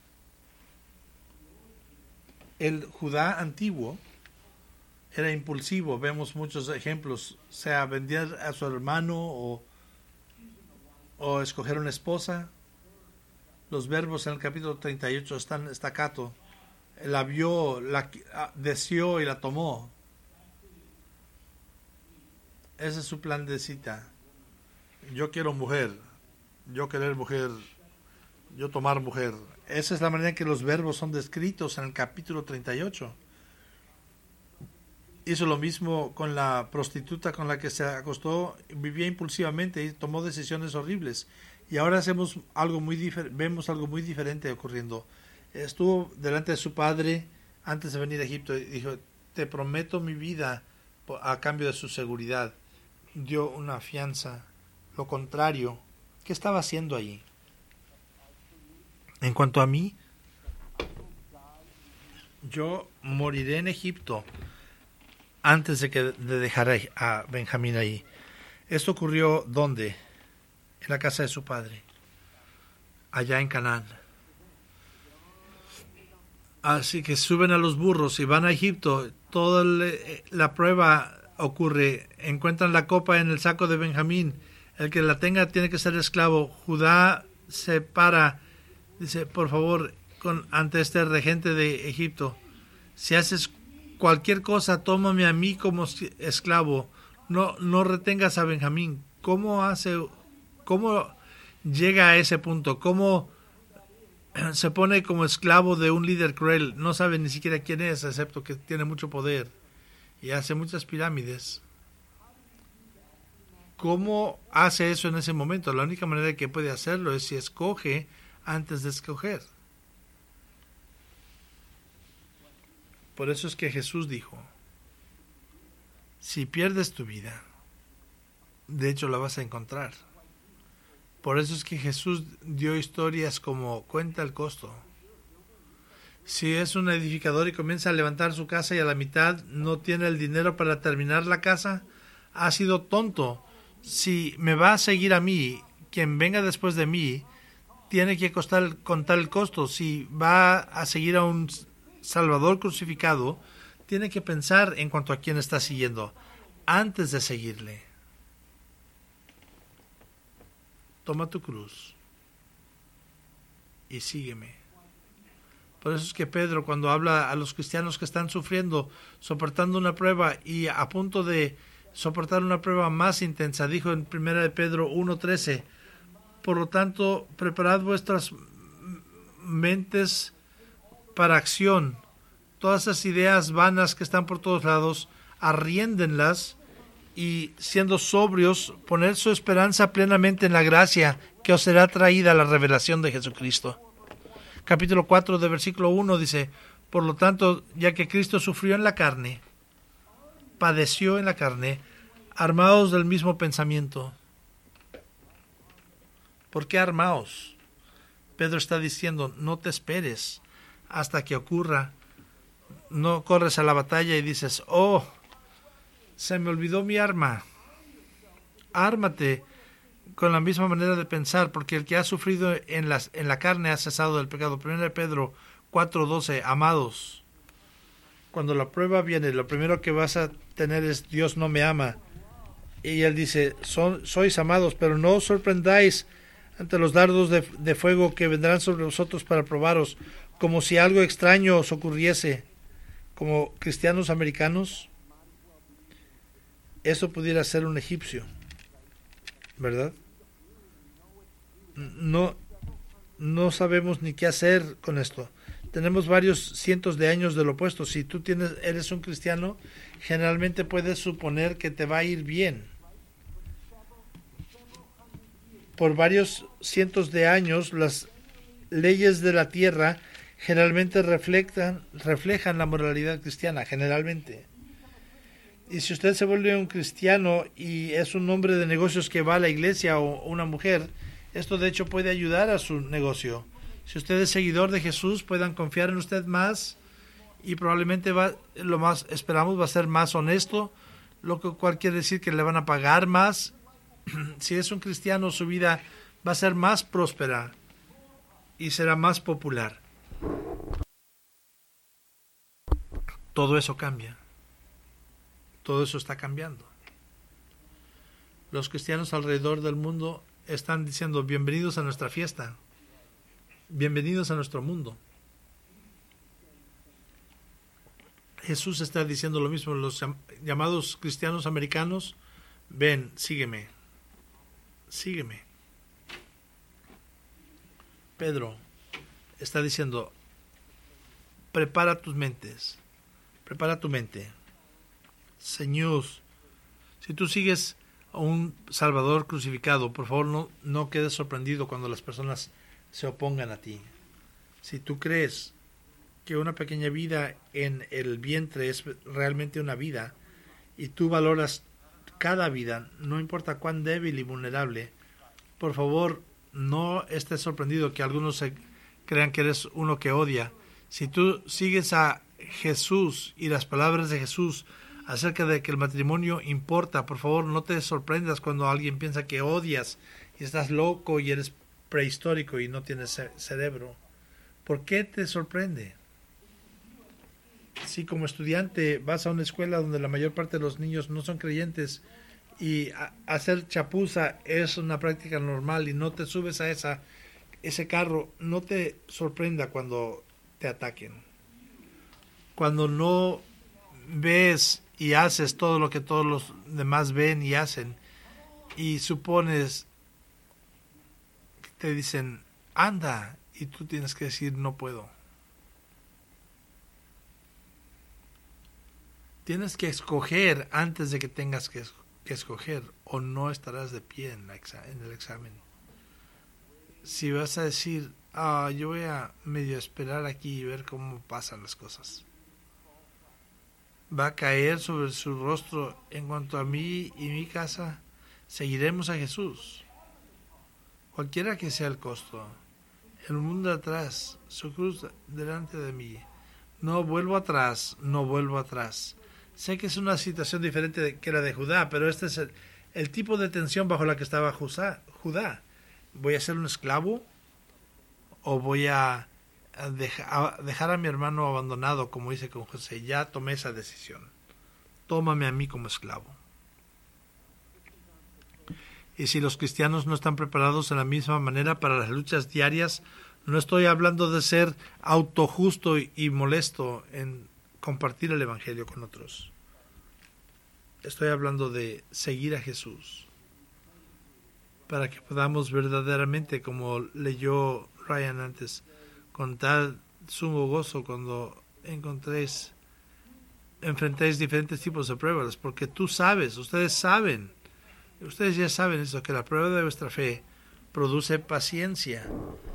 El Judá antiguo era impulsivo. Vemos muchos ejemplos, sea vender a su hermano o escoger una esposa. Los verbos en el capítulo 38 están staccato. La vio, la deseó y la tomó. Ese es su plan de cita. Yo quiero mujer, yo querer mujer, yo tomar mujer. Esa es la manera en que los verbos son descritos en el capítulo 38. Hizo lo mismo con la prostituta con la que se acostó, vivía impulsivamente y tomó decisiones horribles. Y ahora vemos algo muy diferente ocurriendo. Estuvo delante de su padre antes de venir a Egipto y dijo: te prometo mi vida a cambio de su seguridad. Dio una fianza. Lo contrario, ¿qué estaba haciendo allí? En cuanto a mí, yo moriré en Egipto antes de dejar a Benjamín ahí. Esto ocurrió ¿dónde? En la casa de su padre, allá en Canaán. Así que suben a los burros y van a Egipto. Toda la prueba ocurre. Encuentran la copa en el saco de Benjamín. El que la tenga tiene que ser esclavo. Judá se para, dice: por favor, ante este regente de Egipto, si haces cualquier cosa, tómame a mí como esclavo. No retengas a Benjamín. ¿Cómo llega a ese punto? ¿Cómo se pone como esclavo de un líder cruel? No sabe ni siquiera quién es, excepto que tiene mucho poder y hace muchas pirámides. ¿Cómo hace eso en ese momento? La única manera que puede hacerlo es si escoge antes de escoger. Por eso es que Jesús dijo: si pierdes tu vida, de hecho la vas a encontrar. Por eso es que Jesús dio historias como cuenta el costo. Si es un edificador y comienza a levantar su casa y a la mitad no tiene el dinero para terminar la casa, ha sido tonto. Si me va a seguir a mí, quien venga después de mí tiene que contar el costo. Si va a seguir a un Salvador crucificado, tiene que pensar en cuanto a quién está siguiendo antes de seguirle. Toma tu cruz y sígueme. Por eso es que Pedro, cuando habla a los cristianos que están sufriendo, soportando una prueba y a punto de soportar una prueba más intensa, dijo en 1 de Pedro 1:13: por lo tanto, preparad vuestras mentes para acción. Todas esas ideas vanas que están por todos lados, arriéndenlas y siendo sobrios, poner su esperanza plenamente en la gracia que os será traída a la revelación de Jesucristo. Capítulo 4 de versículo 1 dice: por lo tanto, ya que Cristo sufrió en la carne, padeció en la carne, armaos del mismo pensamiento. ¿Por qué armaos? Pedro está diciendo, no te esperes hasta que ocurra. No corres a la batalla y dices, oh, se me olvidó mi arma. Ármate con la misma manera de pensar, porque el que ha sufrido en la carne ha cesado del pecado. 1 Pedro 4:12, amados, cuando la prueba viene, lo primero que vas a tener es Dios no me ama. Y él dice, sois amados, pero no os sorprendáis ante los dardos de fuego que vendrán sobre vosotros para probaros, como si algo extraño os ocurriese. Como cristianos americanos, eso pudiera ser un egipcio, ¿verdad? No sabemos ni qué hacer con esto. Tenemos varios cientos de años del opuesto. Si tú eres un cristiano, generalmente puedes suponer que te va a ir bien. Por varios cientos de años, las leyes de la tierra generalmente reflejan la moralidad cristiana, generalmente. Y si usted se vuelve un cristiano y es un hombre de negocios que va a la iglesia o una mujer, esto de hecho puede ayudar a su negocio. Si usted es seguidor de Jesús, puedan confiar en usted más y probablemente lo más esperamos va a ser más honesto, lo cual quiere decir que le van a pagar más. Si es un cristiano, su vida va a ser más próspera y será más popular. Todo eso cambia. Todo eso está cambiando. Los cristianos alrededor del mundo están diciendo, bienvenidos a nuestra fiesta. Bienvenidos a nuestro mundo. Jesús está diciendo lo mismo. Los llamados cristianos americanos, ven, sígueme. Sígueme. Pedro está diciendo, prepara tus mentes. Prepara tu mente. Señor, si tú sigues a un Salvador crucificado, por favor no quedes sorprendido cuando las personas se opongan a ti. Si tú crees que una pequeña vida en el vientre es realmente una vida y tú valoras cada vida, no importa cuán débil y vulnerable, por favor no estés sorprendido que algunos crean que eres uno que odia. Si tú sigues a Jesús y las palabras de Jesús acerca de que el matrimonio importa, por favor no te sorprendas cuando alguien piensa que odias y estás loco y eres prehistórico y no tienes cerebro. ¿Por qué te sorprende? Si como estudiante vas a una escuela donde la mayor parte de los niños no son creyentes y hacer chapuza es una práctica normal y no te subes a ese carro, no te sorprenda cuando te ataquen. Cuando no ves y haces todo lo que todos los demás ven y hacen y supones que te dicen anda y tú tienes que decir no puedo. Tienes que escoger antes de que tengas que escoger o no estarás de pie en el examen. Si vas a decir yo voy a medio esperar aquí y ver cómo pasan las cosas, va a caer sobre su rostro. En cuanto a mí y mi casa, seguiremos a Jesús, cualquiera que sea el costo. El mundo atrás, su cruz delante de mí. No vuelvo atrás, no vuelvo atrás. Sé que es una situación diferente que la de Judá, pero este es el tipo de tensión bajo la que estaba Judá. ¿Voy a ser un esclavo? ¿O voy a dejar a mi hermano abandonado, como hice con José? Ya tomé esa decisión. Tómame a mí como esclavo. Y si los cristianos no están preparados en la misma manera para las luchas diarias, no estoy hablando de ser autojusto y molesto en compartir el evangelio con otros. Estoy hablando de seguir a Jesús para que podamos verdaderamente, como leyó Ryan antes, con tal sumo gozo cuando encontréis enfrentéis diferentes tipos de pruebas, porque tú sabes, ustedes ya saben eso, que la prueba de vuestra fe produce paciencia.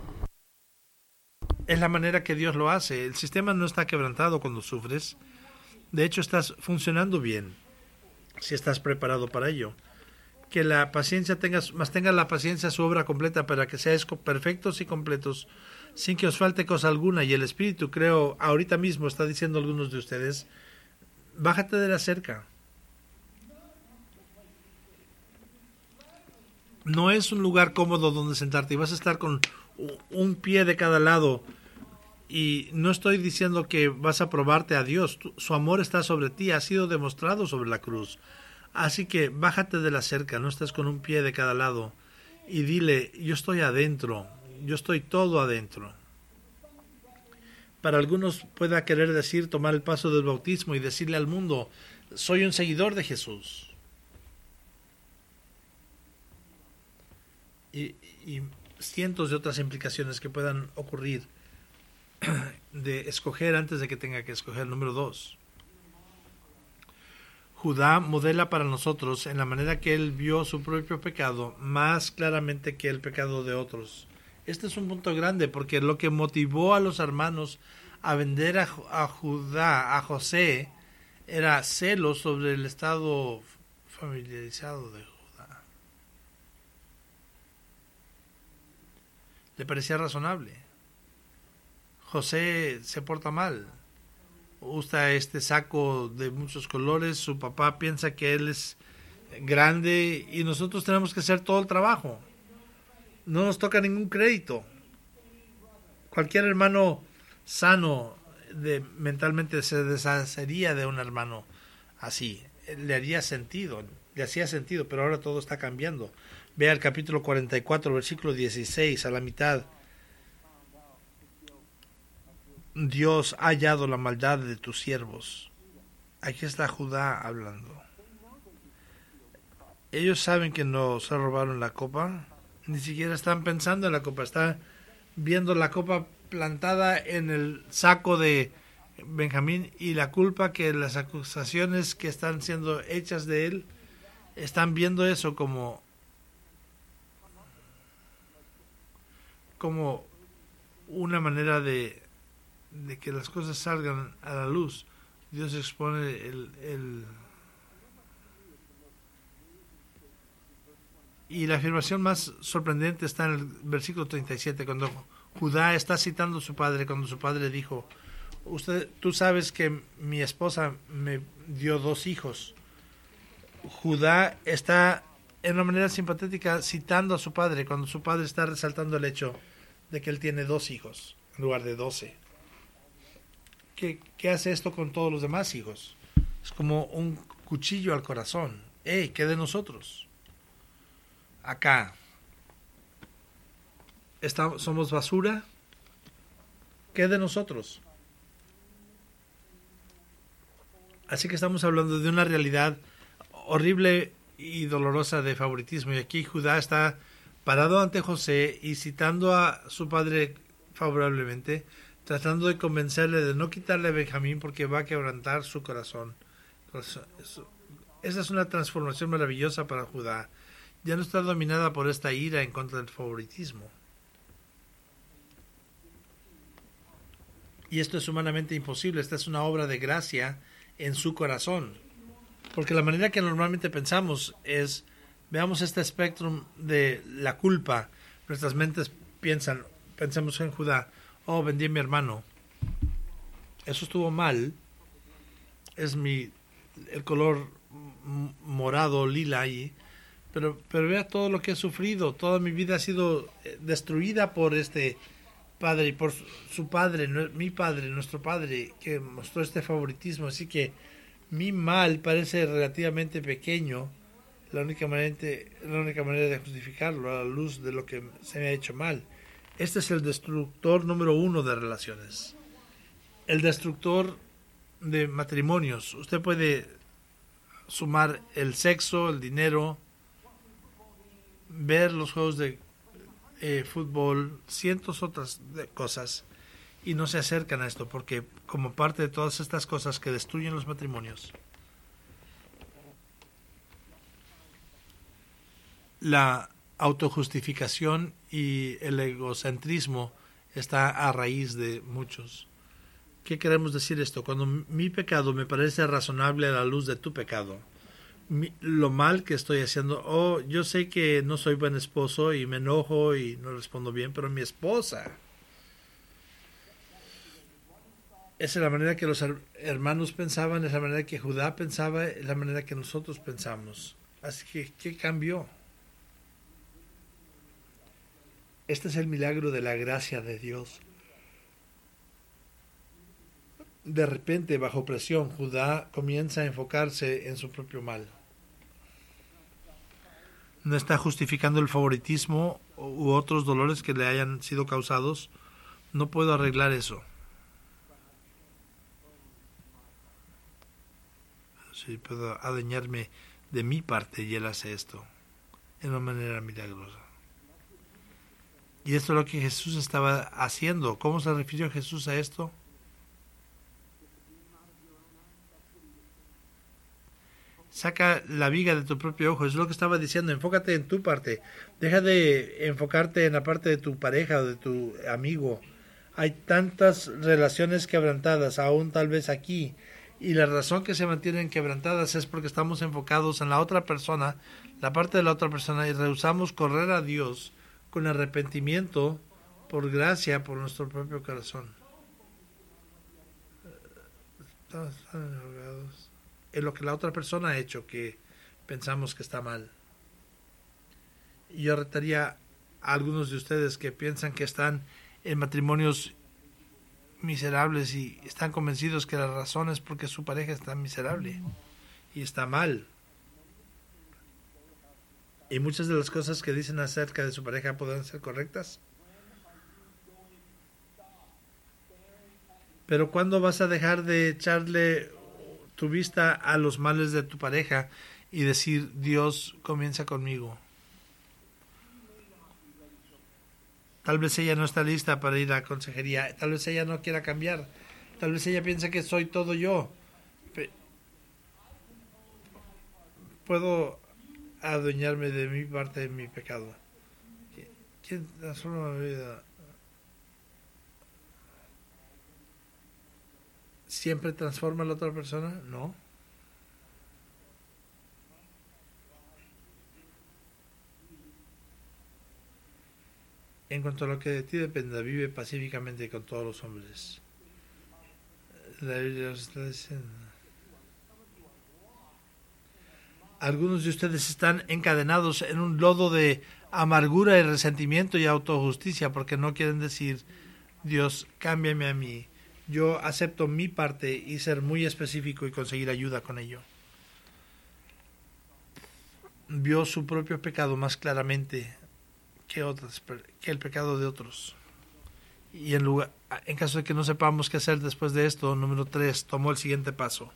Es la manera que Dios lo hace. El sistema no está quebrantado cuando sufres. De hecho, estás funcionando bien si estás preparado para ello. Que la paciencia tenga la paciencia su obra completa para que seáis perfectos y completos sin que os falte cosa alguna. Y el Espíritu, creo, ahorita mismo está diciendo a algunos de ustedes, bájate de la cerca. No es un lugar cómodo donde sentarte y vas a estar con un pie de cada lado. Y no estoy diciendo que vas a probarte a Dios. Su amor está sobre ti, ha sido demostrado sobre la cruz. Así que bájate de la cerca, no estés con un pie de cada lado. Y dile, yo estoy adentro, yo estoy todo adentro. Para algunos pueda querer decir tomar el paso del bautismo y decirle al mundo, soy un seguidor de Jesús. Y cientos de otras implicaciones que puedan ocurrir de escoger antes de que tenga que escoger. Número 2. Judá modela para nosotros en la manera que él vio su propio pecado más claramente que el pecado de otros. Este es un punto grande porque lo que motivó a los hermanos a vender a José, era celos sobre el estado familiarizado de Judá. Le parecía razonable. José se porta mal, usa este saco de muchos colores, su papá piensa que él es grande y nosotros tenemos que hacer todo el trabajo. No nos toca ningún crédito. Cualquier hermano sano mentalmente se deshacería de un hermano así. Le hacía sentido, pero ahora todo está cambiando. Vea el capítulo 44, versículo 16, a la mitad. Dios ha hallado la maldad de tus siervos. Aquí está Judá hablando. Ellos saben que no se robaron la copa, ni siquiera están pensando en la copa, están viendo la copa plantada en el saco de Benjamín y la culpa que las acusaciones que están siendo hechas de él, están viendo eso como una manera de que las cosas salgan a la luz. Dios expone y la afirmación más sorprendente está en el versículo 37, cuando Judá está citando a su padre, cuando su padre dijo, tú sabes que mi esposa me dio 2 hijos. Judá está en una manera simpatética citando a su padre, cuando su padre está resaltando el hecho de que él tiene 2 hijos en lugar de 12. ¿Qué hace esto con todos los demás hijos? Es como un cuchillo al corazón. ¿Qué de nosotros? Acá somos basura. ¿Qué de nosotros? Así que estamos hablando de una realidad horrible y dolorosa de favoritismo. Y aquí Judá está parado ante José y citando a su padre favorablemente, tratando de convencerle de no quitarle a Benjamín porque va a quebrantar su corazón. Esa es una transformación maravillosa para Judá. Ya no está dominada por esta ira en contra del favoritismo. Y esto es humanamente imposible. Esta es una obra de gracia en su corazón. Porque la manera que normalmente pensamos es, veamos este espectro de la culpa. Nuestras mentes pensemos en Judá. Vendí a mi hermano. Eso estuvo mal. Es el color morado, lila allí. Pero vea todo lo que he sufrido. Toda mi vida ha sido destruida por este padre y por su padre, mi padre, nuestro padre, que mostró este favoritismo. Así que mi mal parece relativamente pequeño. La única manera de justificarlo a la luz de lo que se me ha hecho mal. Este es el destructor número 1 de relaciones. El destructor de matrimonios. Usted puede sumar el sexo, el dinero, ver los juegos de fútbol, cientos otras cosas. y no se acercan a esto, porque como parte de todas estas cosas que destruyen los matrimonios, la autojustificación y el egocentrismo está a raíz de muchos. ¿Qué queremos decir esto? Cuando mi pecado me parece razonable a la luz de tu pecado, lo mal que estoy haciendo, yo sé que no soy buen esposo y me enojo y no respondo bien, pero mi esposa, esa es la manera que los hermanos pensaban, es la manera que Judá pensaba, es la manera que nosotros pensamos. Así que, ¿qué cambió? Este es el milagro de la gracia de Dios. De repente, bajo presión, Judá comienza a enfocarse en su propio mal. No está justificando el favoritismo u otros dolores que le hayan sido causados. No puedo arreglar eso. Sí, puedo adueñarme de mi parte y él hace esto en una manera milagrosa. Y esto es lo que Jesús estaba haciendo. ¿Cómo se refirió Jesús a esto? Saca la viga de tu propio ojo. Es lo que estaba diciendo. Enfócate en tu parte. Deja de enfocarte en la parte de tu pareja o de tu amigo. Hay tantas relaciones quebrantadas, aún tal vez aquí. Y la razón que se mantienen quebrantadas es porque estamos enfocados en la otra persona, la parte de la otra persona, y rehusamos correr a Dios con arrepentimiento, por gracia, por nuestro propio corazón. Estamos tan enojados en lo que la otra persona ha hecho que pensamos que está mal. Y yo retaría a algunos de ustedes que piensan que están en matrimonios miserables y están convencidos que la razón es porque su pareja está miserable y está mal. Y muchas de las cosas que dicen acerca de su pareja pueden ser correctas. Pero ¿cuándo vas a dejar de echarle tu vista a los males de tu pareja y decir, Dios comienza conmigo? Tal vez ella no está lista para ir a consejería, tal vez ella no quiera cambiar, tal vez ella piensa que soy todo yo. Puedo adueñarme de mi parte de mi pecado. ¿Quién transforma mi vida? ¿Siempre transforma a la otra persona? No. En cuanto a lo que de ti dependa, vive pacíficamente con todos los hombres. La Biblia nos está diciendo. Algunos de ustedes están encadenados en un lodo de amargura y resentimiento y autojusticia porque no quieren decir, Dios, cámbiame a mí. Yo acepto mi parte y ser muy específico y conseguir ayuda con ello. Vio su propio pecado más claramente que el pecado de otros. Y en caso de que no sepamos qué hacer después de esto, número 3, tomó el siguiente paso.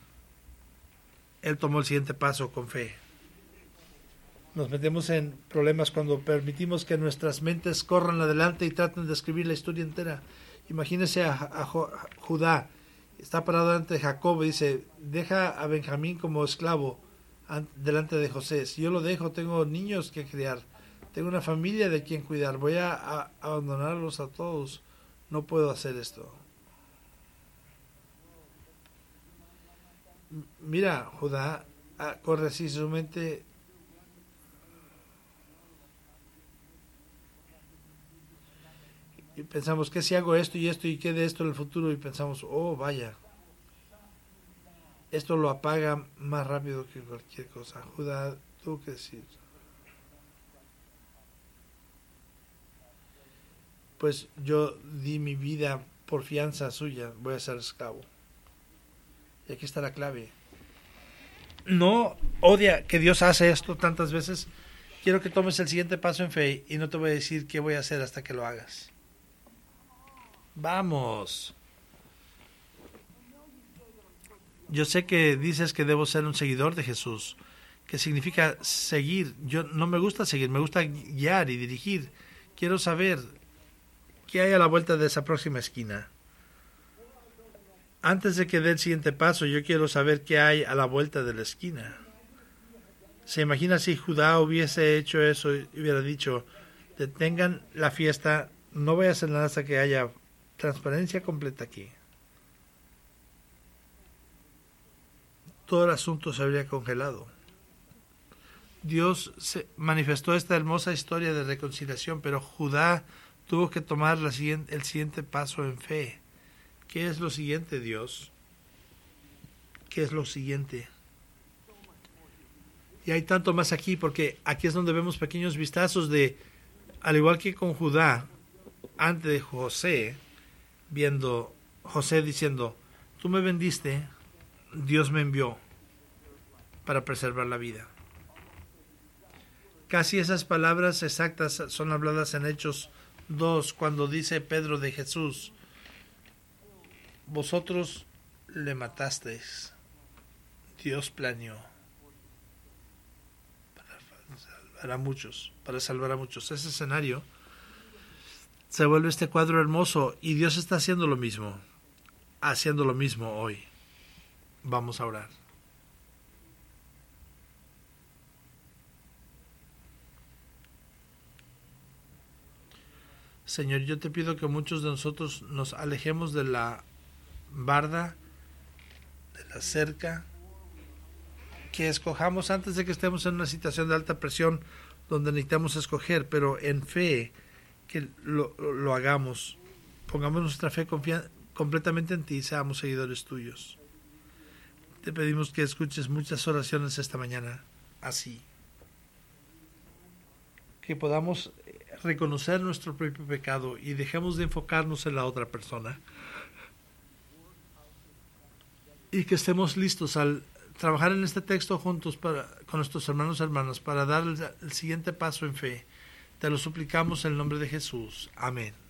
Él tomó el siguiente paso con fe. Nos metemos en problemas cuando permitimos que nuestras mentes corran adelante y traten de escribir la historia entera. Imagínese a Judá, está parado ante Jacob y dice, deja a Benjamín como esclavo delante de José. Si yo lo dejo, tengo niños que criar, tengo una familia de quien cuidar, voy a abandonarlos a todos. No puedo hacer esto. Mira, Judá corre así su mente. Y pensamos, ¿qué si hago esto y qué de esto en el futuro? Y pensamos, oh, vaya, esto lo apaga más rápido que cualquier cosa. Judá, ¿tú qué decir? Pues yo di mi vida por fianza suya, voy a ser esclavo. Y aquí está la clave. No odia que Dios hace esto tantas veces. Quiero que tomes el siguiente paso en fe y no te voy a decir qué voy a hacer hasta que lo hagas. Vamos. Yo sé que dices que debo ser un seguidor de Jesús, que significa seguir. Yo no me gusta seguir, me gusta guiar y dirigir. Quiero saber ¿Qué hay a la vuelta de esa próxima esquina? Antes de que dé el siguiente paso, yo quiero saber qué hay a la vuelta de la esquina. ¿Se imagina si Judá hubiese hecho eso y hubiera dicho, detengan la fiesta, no voy a hacer nada hasta que haya transparencia completa aquí? Todo el asunto se habría congelado. Dios se manifestó esta hermosa historia de reconciliación, pero Judá tuvo que tomar el siguiente paso en fe. ¿Qué es lo siguiente, Dios? ¿Qué es lo siguiente? Y hay tanto más aquí, porque aquí es donde vemos pequeños vistazos de, al igual que con Judá, antes de José, viendo José diciendo, tú me vendiste, Dios me envió para preservar la vida. Casi esas palabras exactas son habladas en Hechos 2, cuando dice Pedro de Jesús, vosotros le matasteis, Dios planeó para salvar a muchos. Ese escenario se vuelve este cuadro hermoso y Dios está haciendo lo mismo hoy. Vamos a orar. Señor, yo te pido que muchos de nosotros nos alejemos de la barda, de la cerca, que escojamos antes de que estemos en una situación de alta presión donde necesitamos escoger, pero en fe que lo hagamos. Pongamos nuestra fe completamente en ti y seamos seguidores tuyos. Te pedimos que escuches muchas oraciones esta mañana, así. Que podamos reconocer nuestro propio pecado y dejemos de enfocarnos en la otra persona. Y que estemos listos al trabajar en este texto juntos con nuestros hermanos y hermanas para dar el siguiente paso en fe. Te lo suplicamos en el nombre de Jesús. Amén.